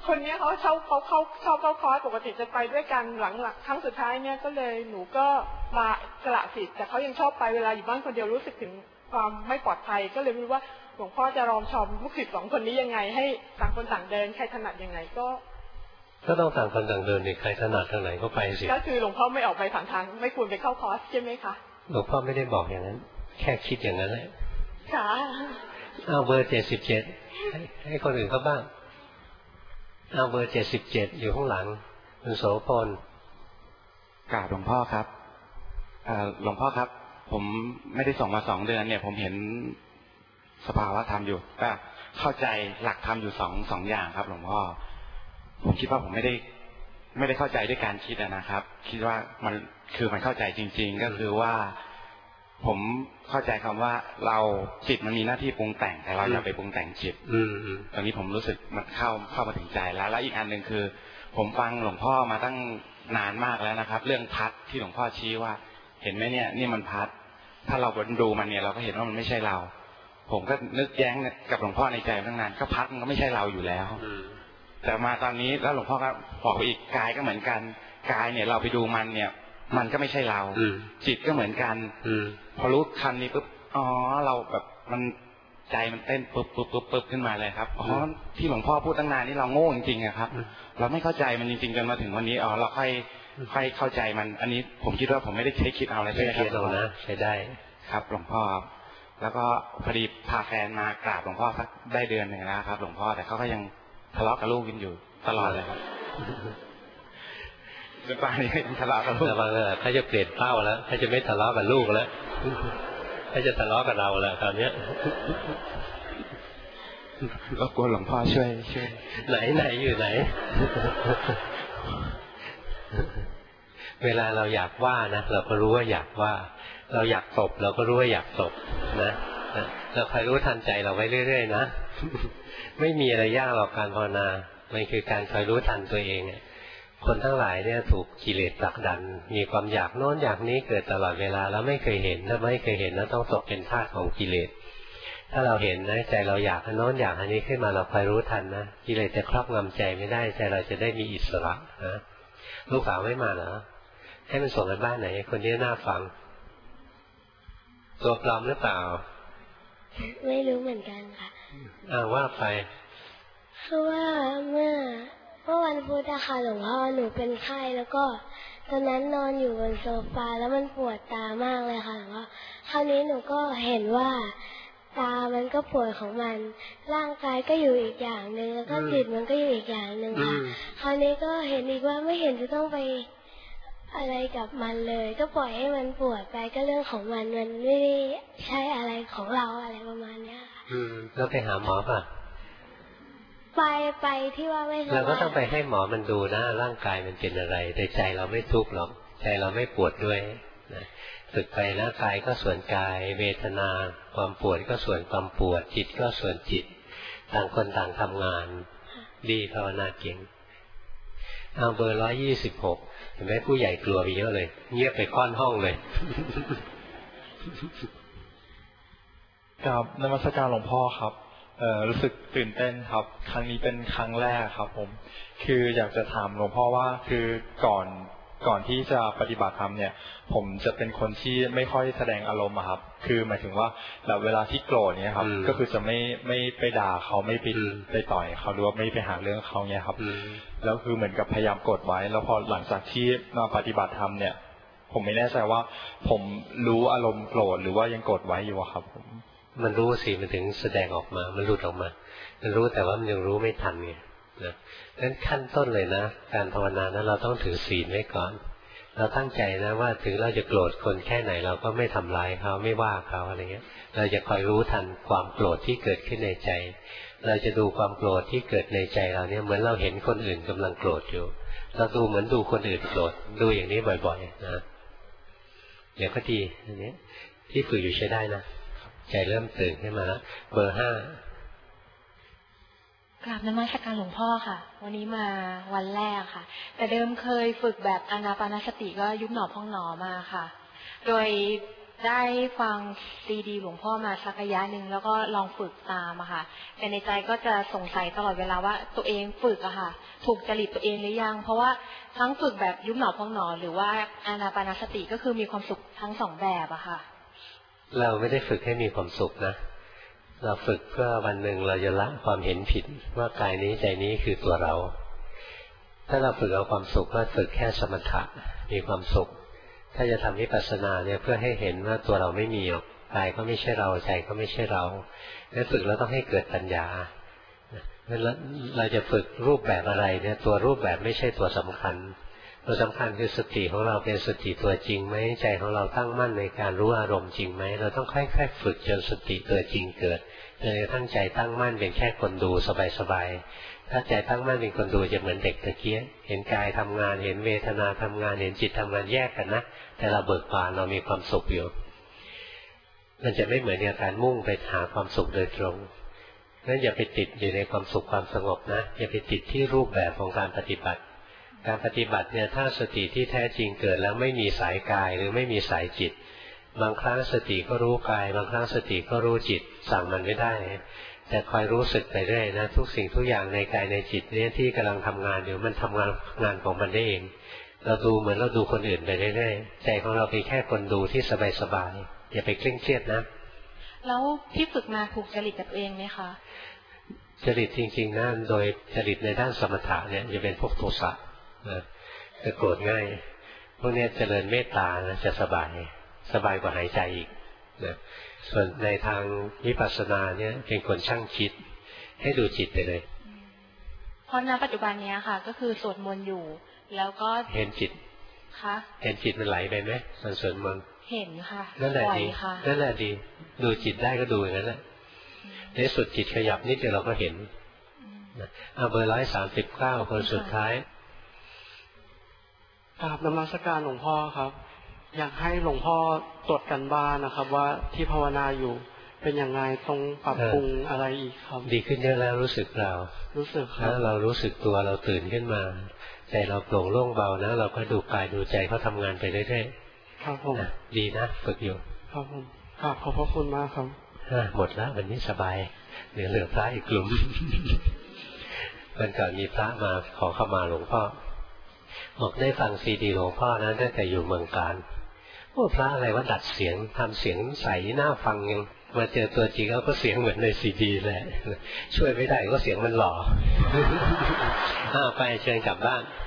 คนนี้เขาชอบเขาเขาชอบเข้าคอร์สปกติจะไปด้วยกันหลังหลักครั้งสุดท้ายเนี่ยก็เลยหนูก็มาสละสิทธิ์แต่เขายังชอบไปเวลาอยู่บ้านคนเดียวรู้สึกถึงความไม่ปลอดภัยก็เลยไม่รู้ว่าหลวงพ่อจะรอมชอมลูกศิษย์สองคนนี้ยังไงให้ต่างคนต่างเดินใครถนัดยังไงก็ก็ต้องต่างคนต่างเดินนี่ใครถนัดทางไหนก็ไปสิก็คือหลวงพ่อไม่ออกไปผ่านทางไม่ควรไปเข้าคอร์สใช่ไหมคะหลวงพ่อไม่ได้บอกอย่างนั้นแค่คิดอย่างนั้นแหละค่ะเอาเบอร์เจ็ดสิบเจ็ดให้คนอื่นเขาบ้างเอาเบอร์เจ็ดสิบเจ็ดอยู่ข้างหลังคุณโสพลกราบหลวงพ่อครับหลวงพ่อครับผมไม่ได้ส่งมาสองเดือนเนี่ยผมเห็นสภาวะธรรมอยู่ก็เข้าใจหลักธรรมอยู่สองสองอย่างครับหลวงพ่อผมคิดว่าผมไม่ได้ไม่ได้เข้าใจด้วยการคิดนะครับคิดว่ามันคือมันเข้าใจจริงๆก็คือว่าผมเข้าใจคำว่าเราจิตมันมีหน้าที่ปรุงแต่งแต่เราอย่าไปปรุงแต่งจิตตอนนี้ผมรู้สึกมันเข้าเข้ามาถึงใจแล้วแล้วอีกอันหนึ่งคือผมฟังหลวงพ่อมาตั้งนานมากแล้วนะครับเรื่องพัดที่หลวงพ่อชี้ว่าเห็นไหมเนี่ยนี่มันพัดถ้าเราดูมันเนี่ยเราก็เห็นว่ามันไม่ใช่เราผมก็นึกแย้งกับหลวงพ่อในใจตั้งนานก็พัดมันก็ไม่ใช่เราอยู่แล้วแต่มาตอนนี้แล้วหลวงพ่อก็บอกอีกกายก็เหมือนกันกายเนี่ยเราไปดูมันเนี่ยมันก็ไม่ใช่เราจิตก็เหมือนกันพอรู้คำนี้ปุ๊บอ๋อเราแบบมันใจมันเต้นปุ๊บปุ๊บปุ๊บปุ๊บขึ้นมาเลยครับอ๋อที่หลวงพ่อพูดตั้งนานนี่เราโง่จริงๆอะครับเราไม่เข้าใจมันจริงๆจนมาถึงวันนี้อ๋อเราค่อยค่อยเข้าใจมันอันนี้ผมคิดว่าผมไม่ได้ใช้คิดเอาอะไรใช่ไหมครับเรานะใช้ได้ครับหลวงพ่อแล้วก็พอดีพาแฟนมากราบหลวงพ่อสักได้เดือนหนึ่งแล้วครับหลวงพ่อแต่เขาก็ยังทะเลาะกับลูกกันอยู่ตลอดเลยครับจนป่านนี้ยังทะเลาะกับลูกระวังเลยเขาจะเปลี่ยนเป้าแล้วเขาจะไม่ทะเลาะกับลูกแล้วเขาจะทะเลาะกับเราแล้วตอนนี้ก็กลัวหลวงพ่อช่วยช่วยไหนไหนอยู่ไหนเวลาเราอยากว่านะเราก็รู้ว่าอยากว่าเราอยากตบเราก็รู้ว่าอยากตบนะเราคอยรู้ทันใจเราไว้เรื่อยๆนะไม่มีอะไรยากหรอกการภาวนามันคือการคอยรู้ทันตัวเองคนทั้งหลายเนี่ยถูกกิเลสผลักดันมีความอยากโน้นอยากนี้เกิดตลอดเวลาแล้วไม่เคยเห็นถ้าไม่เคยเห็นแล้วต้องตกเป็นทาสของกิเลสถ้าเราเห็นนะใจเราอยากโน้นอยากอันนี้ขึ้นมาเราคอยรู้ทันนะกิเลสจะครอบงำใจไม่ได้ใจเราจะได้มีอิสระนะลูกสาวไม่มาเหรอให้มันส่งไปบ้านไหนคนนี้น่าฟังตัวปลอมหรือเปล่าไม่รู้เหมือนกันค่ะอ่าว่าไปคือว่าเมื่อเมื่อวันพุธอะค่ะหลวงพ่อหนูเป็นไข้แล้วก็ตอนนั้นนอนอยู่บนโซฟาแล้วมันปวดตามากเลยค่ะหลวงพ่อคราวนี้หนูก็เห็นว่าตามันก็ปวดของมันร่างกายก็อยู่อีกอย่างหนึ่งแล้วก็จิตมันก็อยู่อีกอย่างหนึ่งค่ะคราวนี้ก็เห็นอีกว่าไม่เห็นจะต้องไปอะไรกับมันเลยก็ปล่อยให้มันปวดไปก็เรื่องของมันมันไม่ได้ใช่อะไรของเราอะไรประมาณนี้ค่ะอืมแล้วไปหาหมอป่ะไปไปที่ว่าไม่สบายเราก็ต้องไปให้หมอมันดูนะร่างกายมันเป็นอะไรแต่ใจเราไม่ทุกข์หรอกใจเราไม่ปวดด้วยนะฝึกไปนะกายก็ส่วนกายเวทนาความปวดก็ส่วนความปวดจิตก็ส่วนจิตต่างคนต่างทำงานดีภาวนาเก่งเอาเบอร์ร้อยยี่สิบหกเห็นไหมผู้ใหญ่กลัวไปเยอะเลยเงียบไปค่อนห้องเลยกับนมัสการหลวงพ่อครับเอ่อรู้สึกตื่นเต้นครับครั้งนี้เป็นครั้งแรกครับผมคืออยากจะถามหลวงพ่อว่าคือก่อนก่อนที่จะปฏิบัติธรรมเนี่ยผมจะเป็นคนที่ไม่ค่อยแสดงอารมณ์ครับคือหมายถึงว่าแบบเวลาที่โกรธเนี่ยครับก็คือจะไม่ไม่ไปด่าเขาไม่ไปไปต่อยเขาหรือว่าไม่ไปหาเรื่องเขาเนี่ยครับแล้วคือเหมือนกับพยายามกดไว้แล้วพอหลังจากที่มาปฏิบัติธรรมเนี่ยผมไม่แน่ใจว่าผมรู้อารมณ์โกรธหรือว่ายังกดไว้อยู่ครับผมมันรู้สิมันถึงแสดงออกมามันหลุดออกมามันรู้แต่ว่ามันยังรู้ไม่ทันไงนะงั้นขั้นต้นเลยนะการภาวนานะเราต้องถือศีลไว้ก่อนเราตั้งใจนะว่าถึงเราจะโกรธคนแค่ไหนเราก็ไม่ทำร้ายเขาไม่ว่าเขาอะไรเงี้ยเราจะคอยรู้ทันความโกรธที่เกิดขึ้นในใจเราจะดูความโกรธที่เกิดในใจเราเนี่ยเหมือนเราเห็นคนอื่นกำลังโกรธอยู่เราดูเหมือนดูคนอื่นโกรธดูอย่างนี้บ่อยๆนะเดี๋ยวก็ดีอันนี้ที่ฝึกอยู่ใช้ได้นะใจเริ่มตื่นขึ้นมาแล้วเบอร์ห้ากราบนมัสการหลวงพ่อค่ะวันนี้มาวันแรกค่ะแต่เดิมเคยฝึกแบบอานาปานสติก็ยุบหนอพองหนอมาค่ะโดยได้ฟังซีดีหลวงพ่อมาสักระยะหนึ่งแล้วก็ลองฝึกตามอะค่ะแต่ในใจก็จะสงสัยตลอดเวลาว่าตัวเองฝึกอะค่ะถูกจริตตัวเองหรือยังเพราะว่าทั้งฝึกแบบยุบหนอพองหนอหรือว่าอานาปานสติก็คือมีความสุขทั้งสองแบบอะค่ะเราไม่ได้ฝึกให้มีความสุขนะเราฝึกเพื่อวันหนึ่งเราจะละความเห็นผิดว่ากายนี้ใจนี้คือตัวเราถ้าเราฝึกเอาความสุขก็ฝึกแค่สมถะมีความสุขถ้าจะทำวิปัสสนาเนี่ยเพื่อให้เห็นว่าตัวเราไม่มีหรอกกายก็ไม่ใช่เราใจก็ไม่ใช่เรางั้นฝึกแล้วต้องให้เกิดปัญญาเราจะฝึกรูปแบบอะไรเนี่ยตัวรูปแบบไม่ใช่ตัวสำคัญตัวสำคัญคือสติของเราเป็นสติตัวจริงไหมใจของเราตั้งมั่นในการรู้อารมณ์จริงไหมเราต้องค่อยๆฝึกจนสติตัวจริงเกิดจนกระทั่งใจตั้งมั่นเป็นแค่คนดูสบายๆถ้าใจตั้งมั่นเป็นคนดูจะเหมือนเด็กตะเกียเห็นกายทำงานเห็นเวทนาทำงานเห็นจิตทำงานแยกกันนะแต่เราเบิกบานเรามีความสุขอยู่มันจะไม่เหมือนกับการมุ่งไปหาความสุขโดยตรงงั้นอย่าไปติดอยู่ในความสุขความสงบนะอย่าไปติดที่รูปแบบของการปฏิบัติการปฏิบัติเนี่ยถ้าสติที่แท้จริงเกิดแล้วไม่มีสายกายหรือไม่มีสายจิตบางครั้งสติก็รู้กายบางครั้งสติก็รู้จิตสั่งมันไม่ได้แต่คอยรู้สึกไปเรื่อยนะทุกสิ่งทุกอย่างในกายในจิตเนี่ยที่กำลังทำงานอยู่มันทำงานงานของมันได้เองเราดูเหมือนเราดูคนอื่นไปเรื่อยๆใจของเราเป็นแค่คนดูที่สบายๆอย่าไปเคร่งเครียดนะแล้วที่ฝึกมาถูกจริตกับตัวเองไหมคะจริตจริงๆนะโดยจริตในด้านสมถะเนี่ยจะเป็นพวกโทสะจะโกรธง่ายพวกนี้เจริญเมตตานะจะสบายสบายกว่าหายใจอีกนะส่วนในทางวิปัสสนาเนี่ยเป็นคนช่างคิดให้ดูจิตไปเลยเพราะณปัจจุบันนี้ค่ะก็คือสวดมนต์อยู่แล้วก็เห็นจิตคะเห็นจิตมันไหลไปไหมตอนสวดมนต์เห็นค่ะนั่นแหละดีนั่นแหละดีดูจิตได้ก็ดูอย่างนั้นแหละในสุดจิตขยับนิดเดียวเราก็เห็นเอาเบอร์ร้อยสามสิบเก้าคนสุดท้ายกราบนมัสการหลวงพ่อครับอยากให้หลวงพ่อตรวจกันบ้านนะครับว่าที่ภาวนาอยู่เป็นยังไงต้องปรับปรุงอะไรอีกครับดีขึ้นเยอะแล้วรู้สึกเรารู้สึกครับแล้วเรารู้สึกตัวเราตื่นขึ้นมาใจเราโปร่งโล่งเบานะเราก็ดูกายดูใจเขาทำงานไปเรื่อยๆครับผมดีนะฝึกอยู่ครับผมครับขอบพระคุณมากครับหมดแล้ววันนี้สบายเหลือเหลือพระอีกกลุ่มวันก่อนมีพระมาขอเข้ามาหลวงพ่อบอกได้ฟังซีดีหลวงพ่อนะตั้งแต่อยู่เมืองการพวกพระอะไรว่าดัดเสียงทำเสียงใสน่าฟังยังมาเจอตัวจริงแล้วก็เสียงเหมือนในซีดีแหละช่วยไม่ได้ก็เสียงมันหล่ออ้าวไปเชิญกลับบ้าน